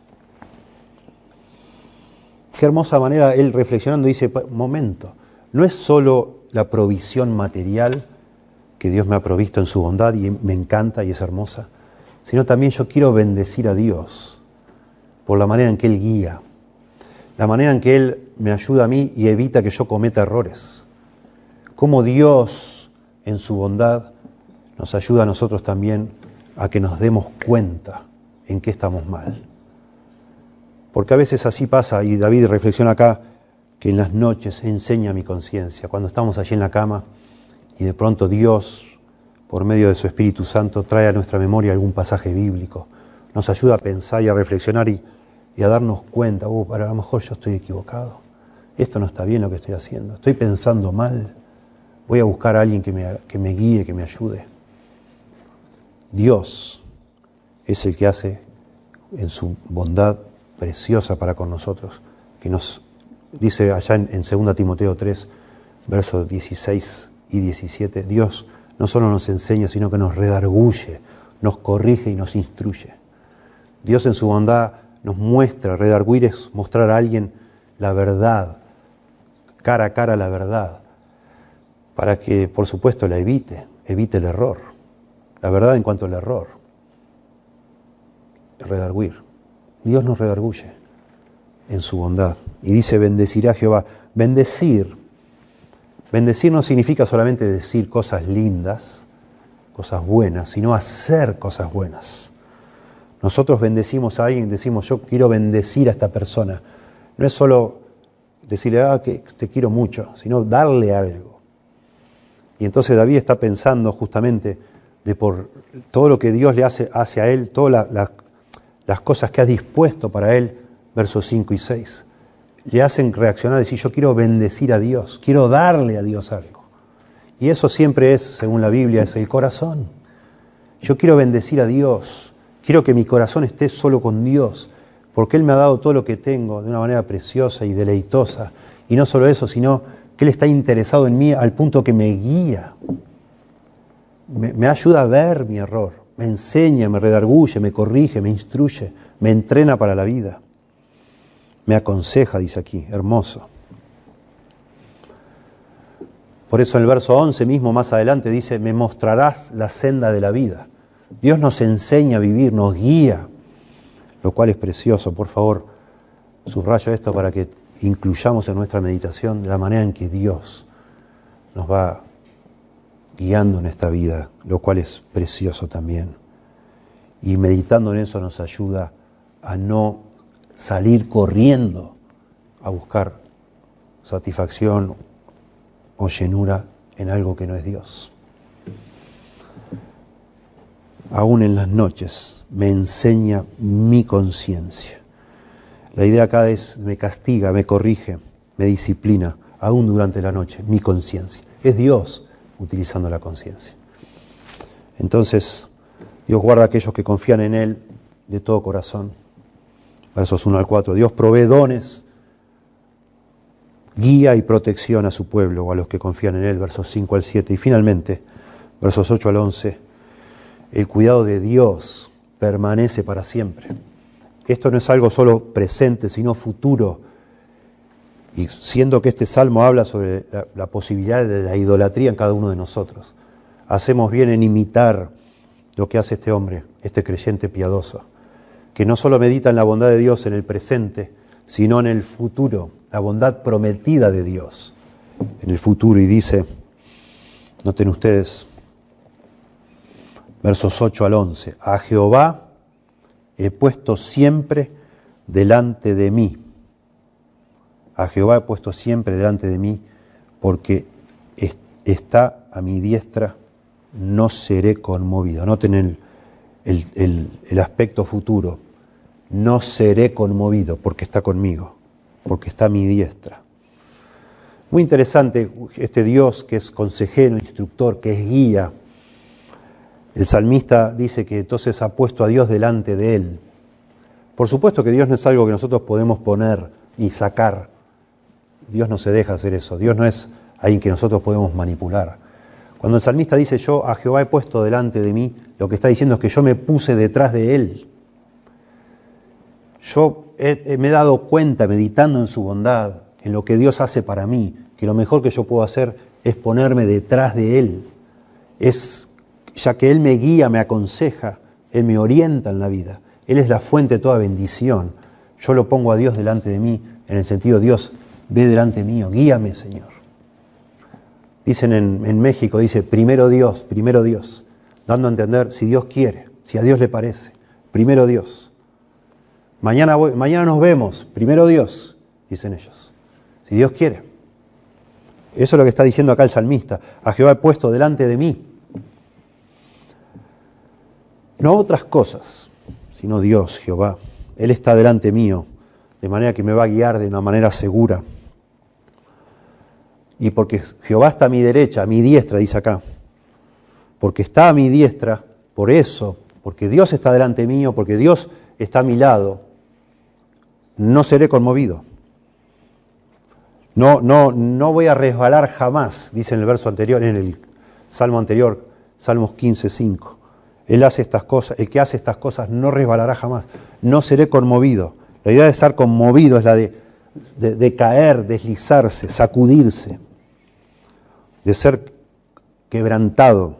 Qué hermosa manera él reflexionando dice, momento, no es solo la provisión material que Dios me ha provisto en su bondad y me encanta y es hermosa, sino también yo quiero bendecir a Dios por la manera en que Él guía, la manera en que Él me ayuda a mí y evita que yo cometa errores. Cómo Dios, en su bondad, nos ayuda a nosotros también a que nos demos cuenta en qué estamos mal. Porque a veces así pasa, y David reflexiona acá, que en las noches enseña mi conciencia, cuando estamos allí en la cama y de pronto Dios, por medio de su Espíritu Santo, trae a nuestra memoria algún pasaje bíblico, nos ayuda a pensar y a reflexionar y, y a darnos cuenta, oh, a lo mejor yo estoy equivocado, esto no está bien lo que estoy haciendo, estoy pensando mal, voy a buscar a alguien que me, que me guíe, que me ayude. Dios es el que hace en su bondad preciosa para con nosotros, que nos dice allá en, en segunda Timoteo tres, versos dieciséis y diecisiete, Dios no solo nos enseña, sino que nos redarguye, nos corrige y nos instruye. Dios en su bondad nos muestra, redarguir es mostrar a alguien la verdad, cara a cara la verdad, para que, por supuesto, la evite, evite el error. La verdad en cuanto al error. Redarguir. Dios nos redarguye en su bondad. Y dice, bendecirá a Jehová. Bendecir. Bendecir no significa solamente decir cosas lindas, cosas buenas, sino hacer cosas buenas. Nosotros bendecimos a alguien, decimos, yo quiero bendecir a esta persona. No es solo decirle, ah, que te quiero mucho, sino darle algo. Y entonces David está pensando justamente de por todo lo que Dios le hace hacia él, todas la, la, las cosas que ha dispuesto para él, versos cinco y seis. Le hacen reaccionar, decir, yo quiero bendecir a Dios, quiero darle a Dios algo. Y eso siempre es, según la Biblia, es el corazón. Yo quiero bendecir a Dios, quiero que mi corazón esté solo con Dios, porque Él me ha dado todo lo que tengo de una manera preciosa y deleitosa. Y no solo eso, sino que Él está interesado en mí al punto que me guía, me, me ayuda a ver mi error, me enseña, me redarguye, me corrige, me instruye, me entrena para la vida. Me aconseja, dice aquí, hermoso. Por eso en el verso once mismo, más adelante, dice, me mostrarás la senda de la vida. Dios nos enseña a vivir, nos guía, lo cual es precioso. Por favor, subrayo esto para que incluyamos en nuestra meditación la manera en que Dios nos va guiando en esta vida, lo cual es precioso también. Y meditando en eso nos ayuda a no salir corriendo a buscar satisfacción o llenura en algo que no es Dios. Aún en las noches me enseña mi conciencia. La idea acá es, me castiga, me corrige, me disciplina, aún durante la noche, mi conciencia. Es Dios utilizando la conciencia. Entonces, Dios guarda a aquellos que confían en Él de todo corazón. Versos uno al cuatro. Dios provee dones, guía y protección a su pueblo o a los que confían en Él. Versos cinco al siete. Y finalmente, versos ocho al once. El cuidado de Dios permanece para siempre. Esto no es algo solo presente, sino futuro. Y siendo que este salmo habla sobre la, la posibilidad de la idolatría en cada uno de nosotros, hacemos bien en imitar lo que hace este hombre, este creyente piadoso, que no solo medita en la bondad de Dios en el presente, sino en el futuro, la bondad prometida de Dios en el futuro. Y dice, noten ustedes, versos ocho al once, a Jehová he puesto siempre delante de mí. A Jehová he puesto siempre delante de mí, porque está a mi diestra, no seré conmovido. Noten el, el, el, el aspecto futuro. No seré conmovido porque está conmigo, porque está a mi diestra. Muy interesante este Dios que es consejero, instructor, que es guía. El salmista dice que entonces ha puesto a Dios delante de él. Por supuesto que Dios no es algo que nosotros podemos poner y sacar. Dios no se deja hacer eso. Dios no es alguien que nosotros podemos manipular. Cuando el salmista dice yo a Jehová he puesto delante de mí, lo que está diciendo es que yo me puse detrás de él. Yo he, me he dado cuenta, meditando en su bondad, en lo que Dios hace para mí, que lo mejor que yo puedo hacer es ponerme detrás de él. Es, ya que él me guía, me aconseja, él me orienta en la vida. Él es la fuente de toda bendición. Yo lo pongo a Dios delante de mí, en el sentido, Dios, ve delante mío, guíame, Señor. Dicen en, en México, dice, primero Dios, primero Dios, dando a entender, si Dios quiere, si a Dios le parece, primero Dios. Mañana, voy, mañana nos vemos, primero Dios, dicen ellos, si Dios quiere. Eso es lo que está diciendo acá el salmista, a Jehová he puesto delante de mí. No otras cosas, sino Dios, Jehová. Él está delante mío, de manera que me va a guiar de una manera segura. Y porque Jehová está a mi derecha, a mi diestra, dice acá. Porque está a mi diestra, por eso, porque Dios está delante mío, porque Dios está a mi lado, no seré conmovido. No, no, no voy a resbalar jamás, dice en el verso anterior, en el salmo anterior, Salmos quince, cinco. Él hace estas cosas, el que hace estas cosas no resbalará jamás, no seré conmovido. La idea de estar conmovido es la de, de, de caer, deslizarse, sacudirse, de ser quebrantado,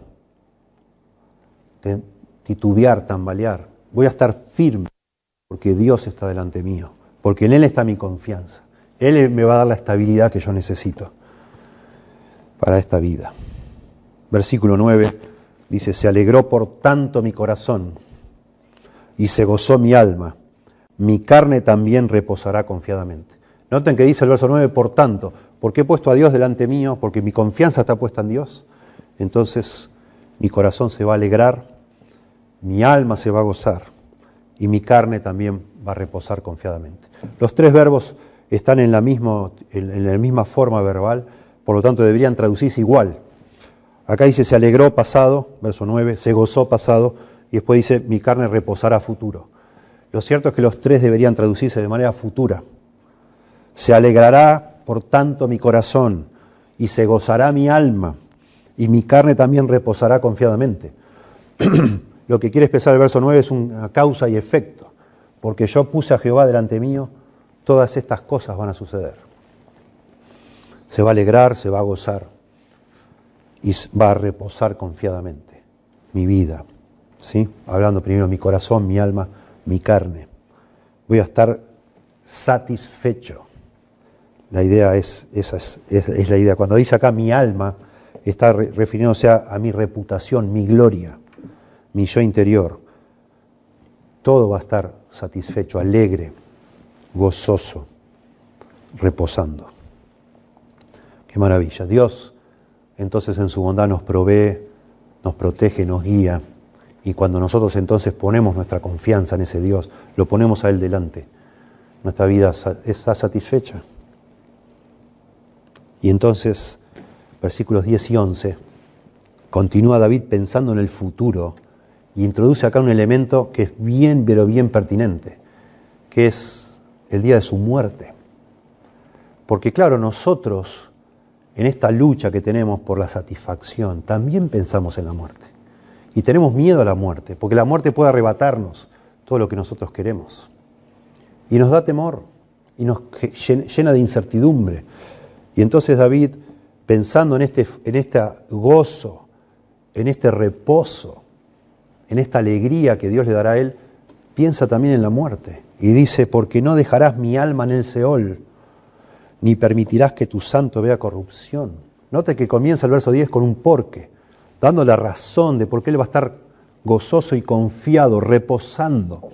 de titubear, tambalear. Voy a estar firme porque Dios está delante mío, porque en Él está mi confianza. Él me va a dar la estabilidad que yo necesito para esta vida. Versículo nueve dice, se alegró por tanto mi corazón y se gozó mi alma. Mi carne también reposará confiadamente. Noten que dice el verso nueve, por tanto, porque he puesto a Dios delante mío, porque mi confianza está puesta en Dios, entonces mi corazón se va a alegrar, mi alma se va a gozar y mi carne también va a reposar confiadamente. Los tres verbos están en la, mismo, en la misma forma verbal, por lo tanto deberían traducirse igual. Acá dice se alegró pasado, verso nueve, se gozó pasado, y después dice mi carne reposará futuro. Lo cierto es que los tres deberían traducirse de manera futura. Se alegrará, por tanto, mi corazón, y se gozará mi alma, y mi carne también reposará confiadamente. Lo que quiere expresar el verso nueve es una causa y efecto. Porque yo puse a Jehová delante mío, todas estas cosas van a suceder. Se va a alegrar, se va a gozar, y va a reposar confiadamente mi vida. ¿Sí? Hablando primero mi corazón, mi alma, mi carne. Voy a estar satisfecho. La idea es, esa es, es, es la idea. Cuando dice acá mi alma, está re, refiriéndose a, a mi reputación, mi gloria, mi yo interior. Todo va a estar satisfecho, alegre, gozoso, reposando. Qué maravilla. Dios, entonces en su bondad nos provee, nos protege, nos guía. Y cuando nosotros entonces ponemos nuestra confianza en ese Dios, lo ponemos a Él delante, nuestra vida está satisfecha. Y entonces, versículos diez y once, continúa David pensando en el futuro y introduce acá un elemento que es bien, pero bien pertinente, que es el día de su muerte. Porque claro, nosotros en esta lucha que tenemos por la satisfacción, también pensamos en la muerte. Y tenemos miedo a la muerte, porque la muerte puede arrebatarnos todo lo que nosotros queremos. Y nos da temor, y nos llena de incertidumbre. Y entonces David, pensando en este, en este gozo, en este reposo, en esta alegría que Dios le dará a él, piensa también en la muerte. Y dice, porque no dejarás mi alma en el Seol, ni permitirás que tu santo vea corrupción. Note que comienza el verso diez con un porque, dando la razón de por qué él va a estar gozoso y confiado, reposando.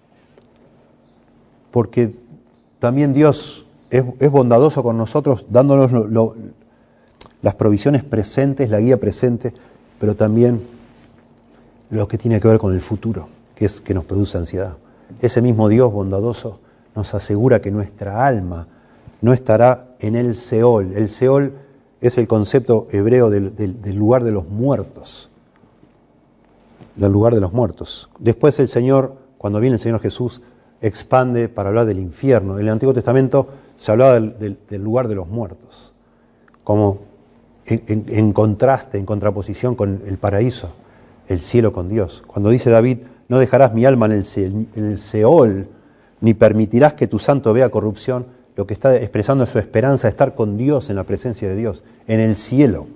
Porque también Dios es, es bondadoso con nosotros, dándonos lo, lo, las provisiones presentes, la guía presente, pero también lo que tiene que ver con el futuro, que es que nos produce ansiedad. Ese mismo Dios bondadoso nos asegura que nuestra alma no estará en el Seol. El Seol es el concepto hebreo del, del, del lugar de los muertos, del lugar de los muertos. Después el Señor, cuando viene el Señor Jesús, expande para hablar del infierno. En el Antiguo Testamento se hablaba del, del, del lugar de los muertos, como en, en, en contraste, en contraposición con el paraíso, el cielo con Dios. Cuando dice David, no dejarás mi alma en el, en el Seol, ni permitirás que tu santo vea corrupción, lo que está expresando es su esperanza de estar con Dios, en la presencia de Dios, en el cielo.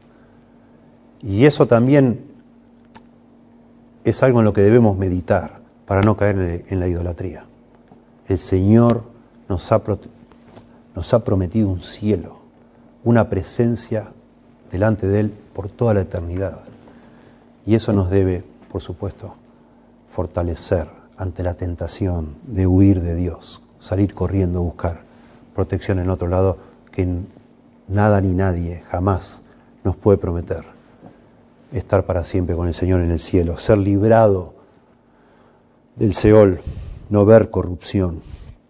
Y eso también es algo en lo que debemos meditar para no caer en la idolatría. El Señor nos ha, nos ha prometido un cielo, una presencia delante de Él por toda la eternidad. Y eso nos debe, por supuesto, fortalecer ante la tentación de huir de Dios, salir corriendo a buscar protección en otro lado que nada ni nadie jamás nos puede prometer. Estar para siempre con el Señor en el cielo, ser librado del Seol, no ver corrupción.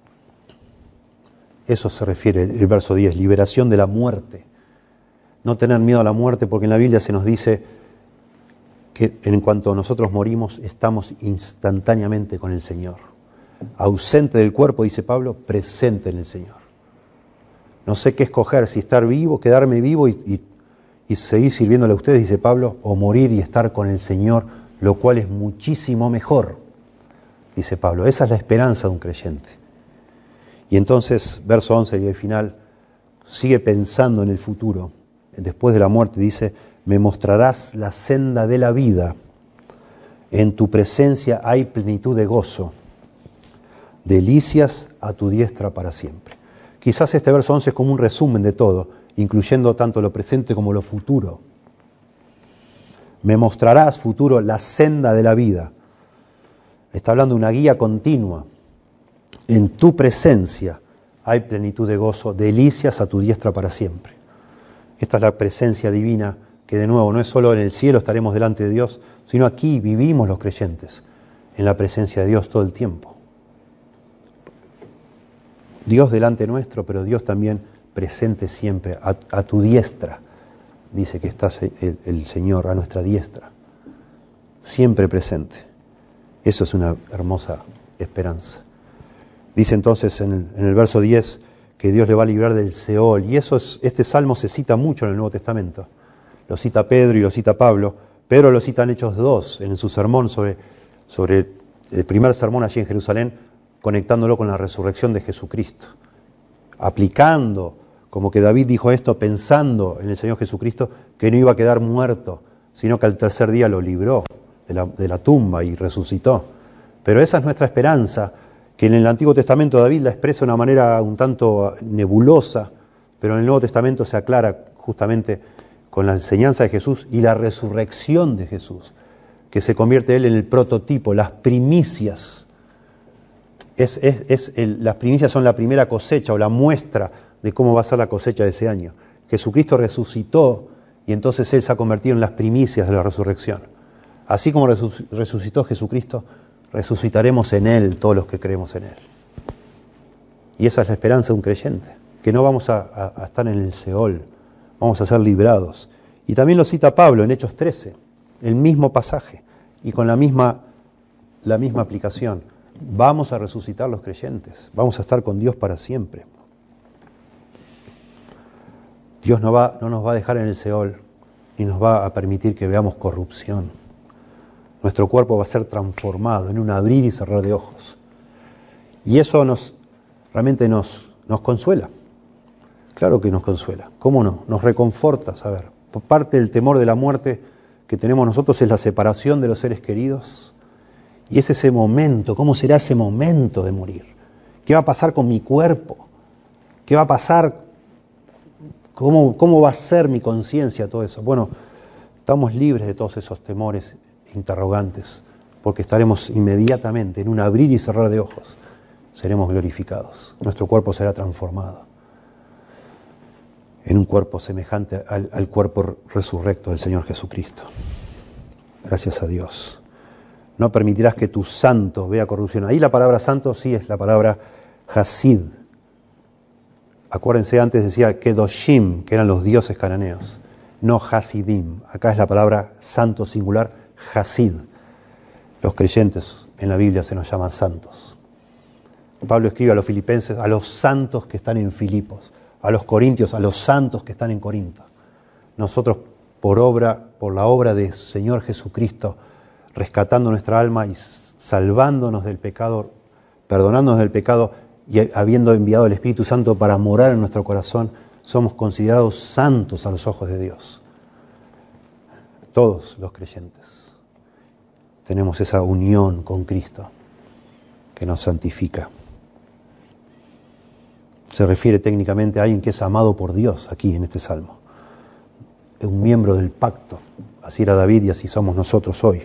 Eso se refiere el verso diez, liberación de la muerte. No tener miedo a la muerte, porque en la Biblia se nos dice que en cuanto nosotros morimos, estamos instantáneamente con el Señor. Ausente del cuerpo, dice Pablo, presente en el Señor. No sé qué escoger, si estar vivo, quedarme vivo y, y, y seguir sirviéndole a ustedes, dice Pablo, o morir y estar con el Señor, lo cual es muchísimo mejor, dice Pablo. Esa es la esperanza de un creyente. Y entonces, verso once y el final, sigue pensando en el futuro. Después de la muerte dice, me mostrarás la senda de la vida. En tu presencia hay plenitud de gozo. Delicias a tu diestra para siempre. Quizás este verso once es como un resumen de todo, incluyendo tanto lo presente como lo futuro. Me mostrarás, futuro, la senda de la vida. Está hablando de una guía continua. En tu presencia hay plenitud de gozo, delicias a tu diestra para siempre. Esta es la presencia divina que, de nuevo, no es solo en el cielo estaremos delante de Dios, sino aquí vivimos los creyentes en la presencia de Dios todo el tiempo. Dios delante nuestro, pero Dios también presente siempre, a, a tu diestra. Dice que está el, el Señor a nuestra diestra, siempre presente. Eso es una hermosa esperanza. Dice entonces en el, en el verso diez que Dios le va a librar del Seol, y eso es, este salmo se cita mucho en el Nuevo Testamento. Lo cita Pedro y lo cita Pablo. Pedro lo cita en Hechos dos, en su sermón sobre, sobre el primer sermón allí en Jerusalén, conectándolo con la resurrección de Jesucristo, aplicando, como que David dijo esto pensando en el Señor Jesucristo, que no iba a quedar muerto, sino que al tercer día lo libró de la, de la tumba y resucitó. Pero esa es nuestra esperanza, que en el Antiguo Testamento David la expresa de una manera un tanto nebulosa, pero en el Nuevo Testamento se aclara justamente con la enseñanza de Jesús y la resurrección de Jesús, que se convierte él en el prototipo, las primicias. Es, es, es el, las primicias son la primera cosecha o la muestra de cómo va a ser la cosecha de ese año. Jesucristo resucitó y entonces Él se ha convertido en las primicias de la resurrección. Así como resucitó Jesucristo, resucitaremos en Él todos los que creemos en Él. Y esa es la esperanza de un creyente, que no vamos a, a, a estar en el Seol, vamos a ser librados. Y también lo cita Pablo en Hechos trece, el mismo pasaje y con la misma, la misma aplicación. Vamos a resucitar los creyentes, vamos a estar con Dios para siempre. Dios no, va, no nos va a dejar en el Seol, ni nos va a permitir que veamos corrupción. Nuestro cuerpo va a ser transformado en un abrir y cerrar de ojos. Y eso nos realmente nos, nos consuela. Claro que nos consuela. ¿Cómo no? Nos reconforta saber. Por parte del temor de la muerte que tenemos nosotros es la separación de los seres queridos. Y es ese momento, ¿cómo será ese momento de morir? ¿Qué va a pasar con mi cuerpo? ¿Qué va a pasar? ¿Cómo, cómo va a ser mi conciencia todo eso? Bueno, estamos libres de todos esos temores interrogantes, porque estaremos inmediatamente en un abrir y cerrar de ojos. Seremos glorificados. Nuestro cuerpo será transformado. en un cuerpo semejante al, al cuerpo resurrecto del Señor Jesucristo. Gracias a Dios. No permitirás que tu santo vea corrupción. Ahí la palabra santo sí es la palabra Hasid. Acuérdense, antes decía Kedoshim, que eran los dioses cananeos, no Hasidim. Acá es la palabra santo singular, Hasid. Los creyentes en la Biblia se nos llaman santos. Pablo escribe a los filipenses, a los santos que están en Filipos, a los corintios, a los santos que están en Corinto. Nosotros, por obra, por la obra del Señor Jesucristo, rescatando nuestra alma y salvándonos del pecado, perdonándonos del pecado y habiendo enviado el Espíritu Santo para morar en nuestro corazón, somos considerados santos a los ojos de Dios. Todos los creyentes tenemos esa unión con Cristo que nos santifica. Se refiere técnicamente a alguien que es amado por Dios aquí en este salmo. Es un miembro del pacto. Así era David y así somos nosotros hoy.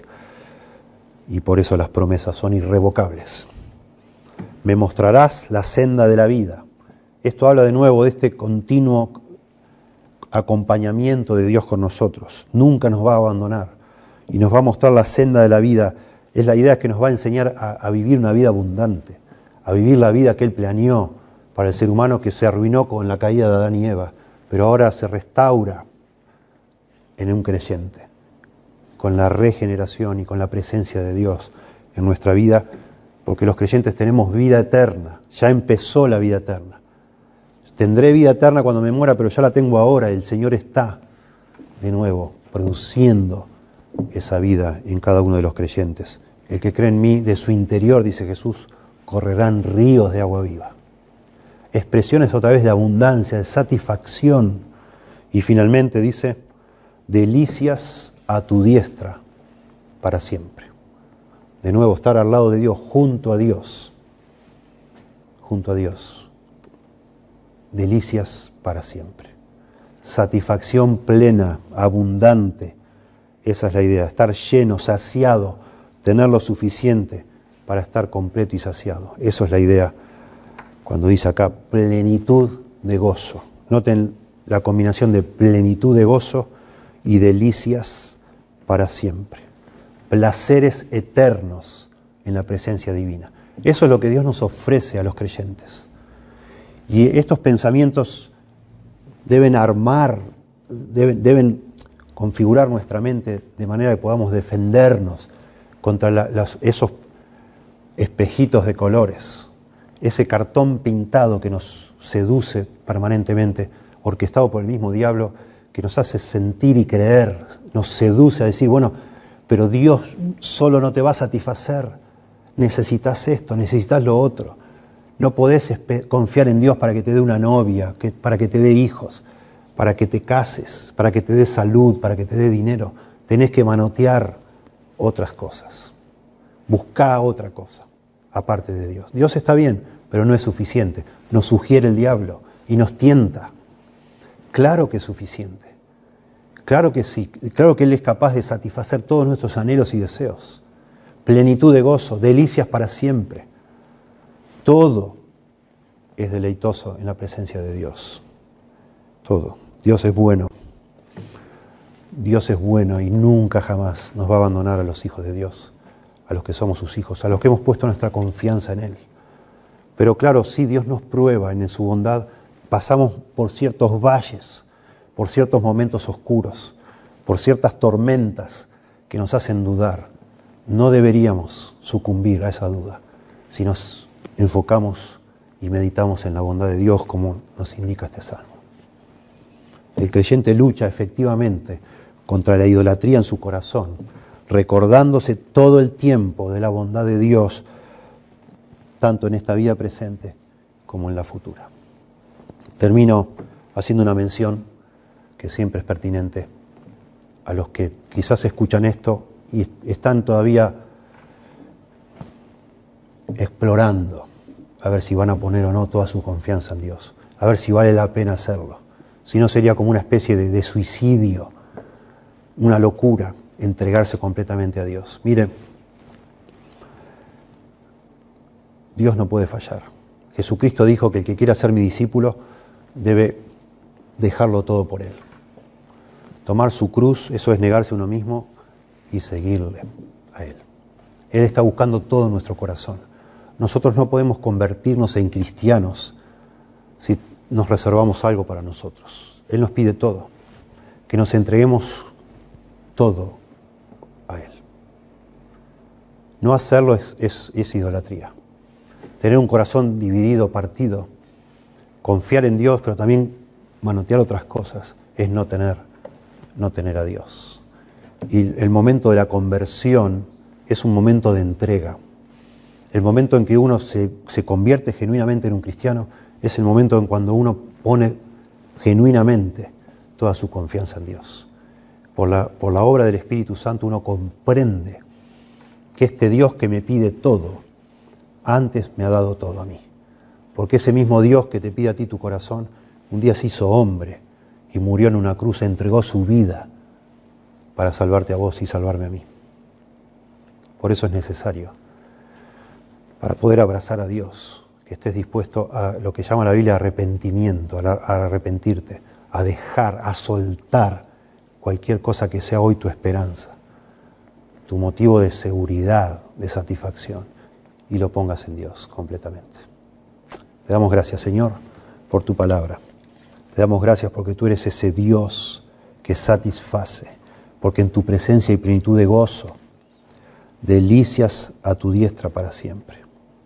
Y por eso las promesas son irrevocables. Me mostrarás la senda de la vida. Esto habla de nuevo de este continuo acompañamiento de Dios con nosotros. Nunca nos va a abandonar y nos va a mostrar la senda de la vida. Es la idea que nos va a enseñar a, a vivir una vida abundante, a vivir la vida que Él planeó para el ser humano, que se arruinó con la caída de Adán y Eva, pero ahora se restaura en un creyente, con la regeneración y con la presencia de Dios en nuestra vida, porque los creyentes tenemos vida eterna, ya empezó la vida eterna. Tendré vida eterna cuando me muera, pero ya la tengo ahora. El Señor está de nuevo produciendo esa vida en cada uno de los creyentes. El que cree en mí, de su interior, dice Jesús, correrán ríos de agua viva. Expresiones otra vez de abundancia, de satisfacción. Y finalmente dice, delicias a tu diestra para siempre. De nuevo, estar al lado de Dios, junto a Dios. Junto a Dios. Delicias para siempre. Satisfacción plena, abundante. Esa es la idea, estar lleno, saciado, tener lo suficiente para estar completo y saciado. Eso es la idea cuando dice acá plenitud de gozo. Noten la combinación de plenitud de gozo y delicias para siempre. Placeres eternos en la presencia divina. Eso es lo que Dios nos ofrece a los creyentes. Y estos pensamientos deben armar, deben, deben configurar nuestra mente de manera que podamos defendernos contra la, las, esos espejitos de colores, ese cartón pintado que nos seduce permanentemente, orquestado por el mismo diablo, que nos hace sentir y creer, nos seduce a decir, bueno, pero Dios solo no te va a satisfacer, necesitas esto, necesitas lo otro. No podés confiar en Dios para que te dé una novia, que, para que te dé hijos, para que te cases, para que te dé salud, para que te dé dinero. Tenés que manotear otras cosas. Buscá otra cosa, aparte de Dios. Dios está bien, pero no es suficiente. Nos sugiere el diablo y nos tienta. Claro que es suficiente. Claro que sí. Claro que Él es capaz de satisfacer todos nuestros anhelos y deseos. Plenitud de gozo, delicias para siempre. Todo es deleitoso en la presencia de Dios. Todo. Dios es bueno. Dios es bueno y nunca jamás nos va a abandonar a los hijos de Dios, a los que somos sus hijos, a los que hemos puesto nuestra confianza en Él. Pero claro, sí, Dios nos prueba en su bondad. Pasamos por ciertos valles, por ciertos momentos oscuros, por ciertas tormentas que nos hacen dudar. No deberíamos sucumbir a esa duda si nos enfocamos y meditamos en la bondad de Dios, como nos indica este salmo. El creyente lucha efectivamente contra la idolatría en su corazón, recordándose todo el tiempo de la bondad de Dios, tanto en esta vida presente como en la futura. Termino haciendo una mención que siempre es pertinente a los que quizás escuchan esto y están todavía explorando a ver si van a poner o no toda su confianza en Dios, a ver si vale la pena hacerlo. Si no, sería como una especie de, de suicidio, una locura, entregarse completamente a Dios. Mire, Dios no puede fallar. Jesucristo dijo que el que quiera ser mi discípulo debe dejarlo todo por Él. Tomar su cruz, eso es negarse a uno mismo y seguirle a Él. Él está buscando todo en nuestro corazón. Nosotros no podemos convertirnos en cristianos si nos reservamos algo para nosotros. Él nos pide todo, que nos entreguemos todo a Él. No hacerlo es, es, es idolatría. Tener un corazón dividido, partido, confiar en Dios, pero también manotear otras cosas, es no tener, no tener a Dios. Y el momento de la conversión es un momento de entrega. El momento en que uno se, se convierte genuinamente en un cristiano es el momento en cuando uno pone genuinamente toda su confianza en Dios. Por la, por la obra del Espíritu Santo uno comprende que este Dios que me pide todo, antes me ha dado todo a mí. Porque ese mismo Dios que te pide a ti tu corazón, un día se hizo hombre y murió en una cruz, entregó su vida para salvarte a vos y salvarme a mí. Por eso es necesario, para poder abrazar a Dios, que estés dispuesto a lo que llama la Biblia arrepentimiento, a arrepentirte, a dejar, a soltar cualquier cosa que sea hoy tu esperanza, tu motivo de seguridad, de satisfacción, y lo pongas en Dios completamente. Te damos gracias, Señor, por tu palabra. Te damos gracias porque tú eres ese Dios que satisface, porque en tu presencia hay plenitud de gozo, delicias a tu diestra para siempre.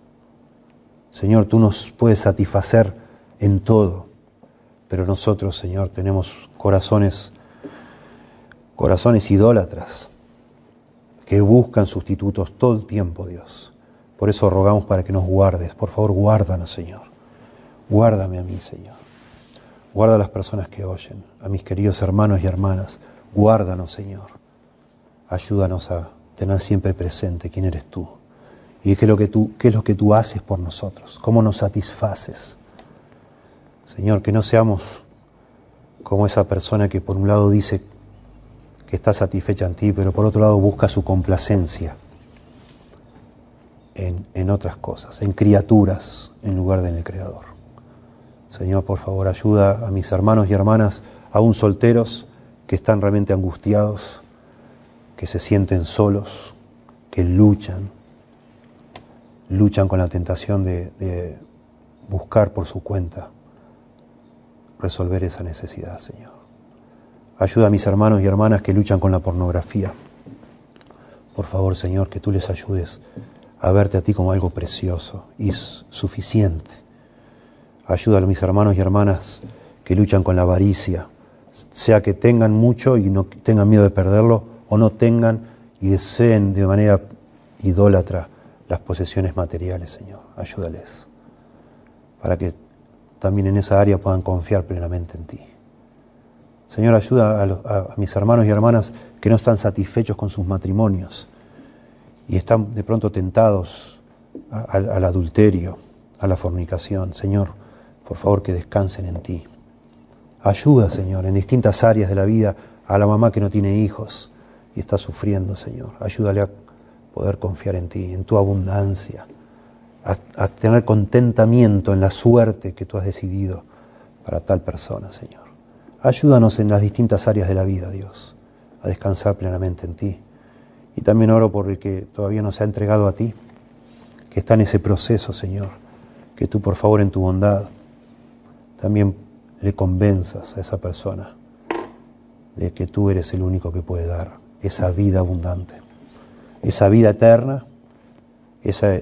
Señor, tú nos puedes satisfacer en todo, pero nosotros, Señor, tenemos corazones, corazones idólatras que buscan sustitutos todo el tiempo, Dios. Por eso rogamos para que nos guardes. Por favor, guárdanos, Señor. Guárdame a mí, Señor. Guarda a las personas que oyen, a mis queridos hermanos y hermanas. Guárdanos, Señor. Ayúdanos a tener siempre presente quién eres tú. Y qué es lo que tú, qué es lo que tú haces por nosotros. Cómo nos satisfaces. Señor, que no seamos como esa persona que por un lado dice que está satisfecha en ti, pero por otro lado busca su complacencia en, en otras cosas, en criaturas, en lugar de en el Creador. Señor, por favor, ayuda a mis hermanos y hermanas, aún solteros, que están realmente angustiados, que se sienten solos, que luchan, luchan con la tentación de, de buscar por su cuenta resolver esa necesidad, Señor. Ayuda a mis hermanos y hermanas que luchan con la pornografía. Por favor, Señor, que tú les ayudes a verte a ti como algo precioso y suficiente. Ayuda a mis hermanos y hermanas que luchan con la avaricia, sea que tengan mucho y no tengan miedo de perderlo, o no tengan y deseen de manera idólatra las posesiones materiales, Señor. Ayúdales para que también en esa área puedan confiar plenamente en ti. Señor, ayuda a, los, a, a mis hermanos y hermanas que no están satisfechos con sus matrimonios y están de pronto tentados a, a, al adulterio, a la fornicación. Señor, por favor, que descansen en ti. Ayuda, Señor, en distintas áreas de la vida a la mamá que no tiene hijos y está sufriendo, Señor. Ayúdale a poder confiar en ti, en tu abundancia, a, a tener contentamiento en la suerte que tú has decidido para tal persona, Señor. Ayúdanos en las distintas áreas de la vida, Dios, a descansar plenamente en ti. Y también oro por el que todavía no se ha entregado a ti, que está en ese proceso, Señor, que tú, por favor, en tu bondad, también le convenzas a esa persona de que tú eres el único que puede dar esa vida abundante, esa vida eterna, esa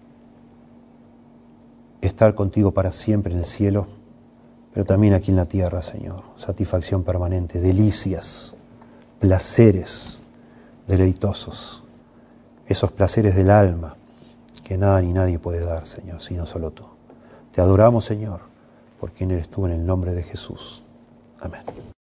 estar contigo para siempre en el cielo, pero también aquí en la tierra, Señor, satisfacción permanente, delicias, placeres deleitosos, esos placeres del alma que nada ni nadie puede dar, Señor, sino solo tú. Te adoramos, Señor, por quien eres tú, en el nombre de Jesús. Amén.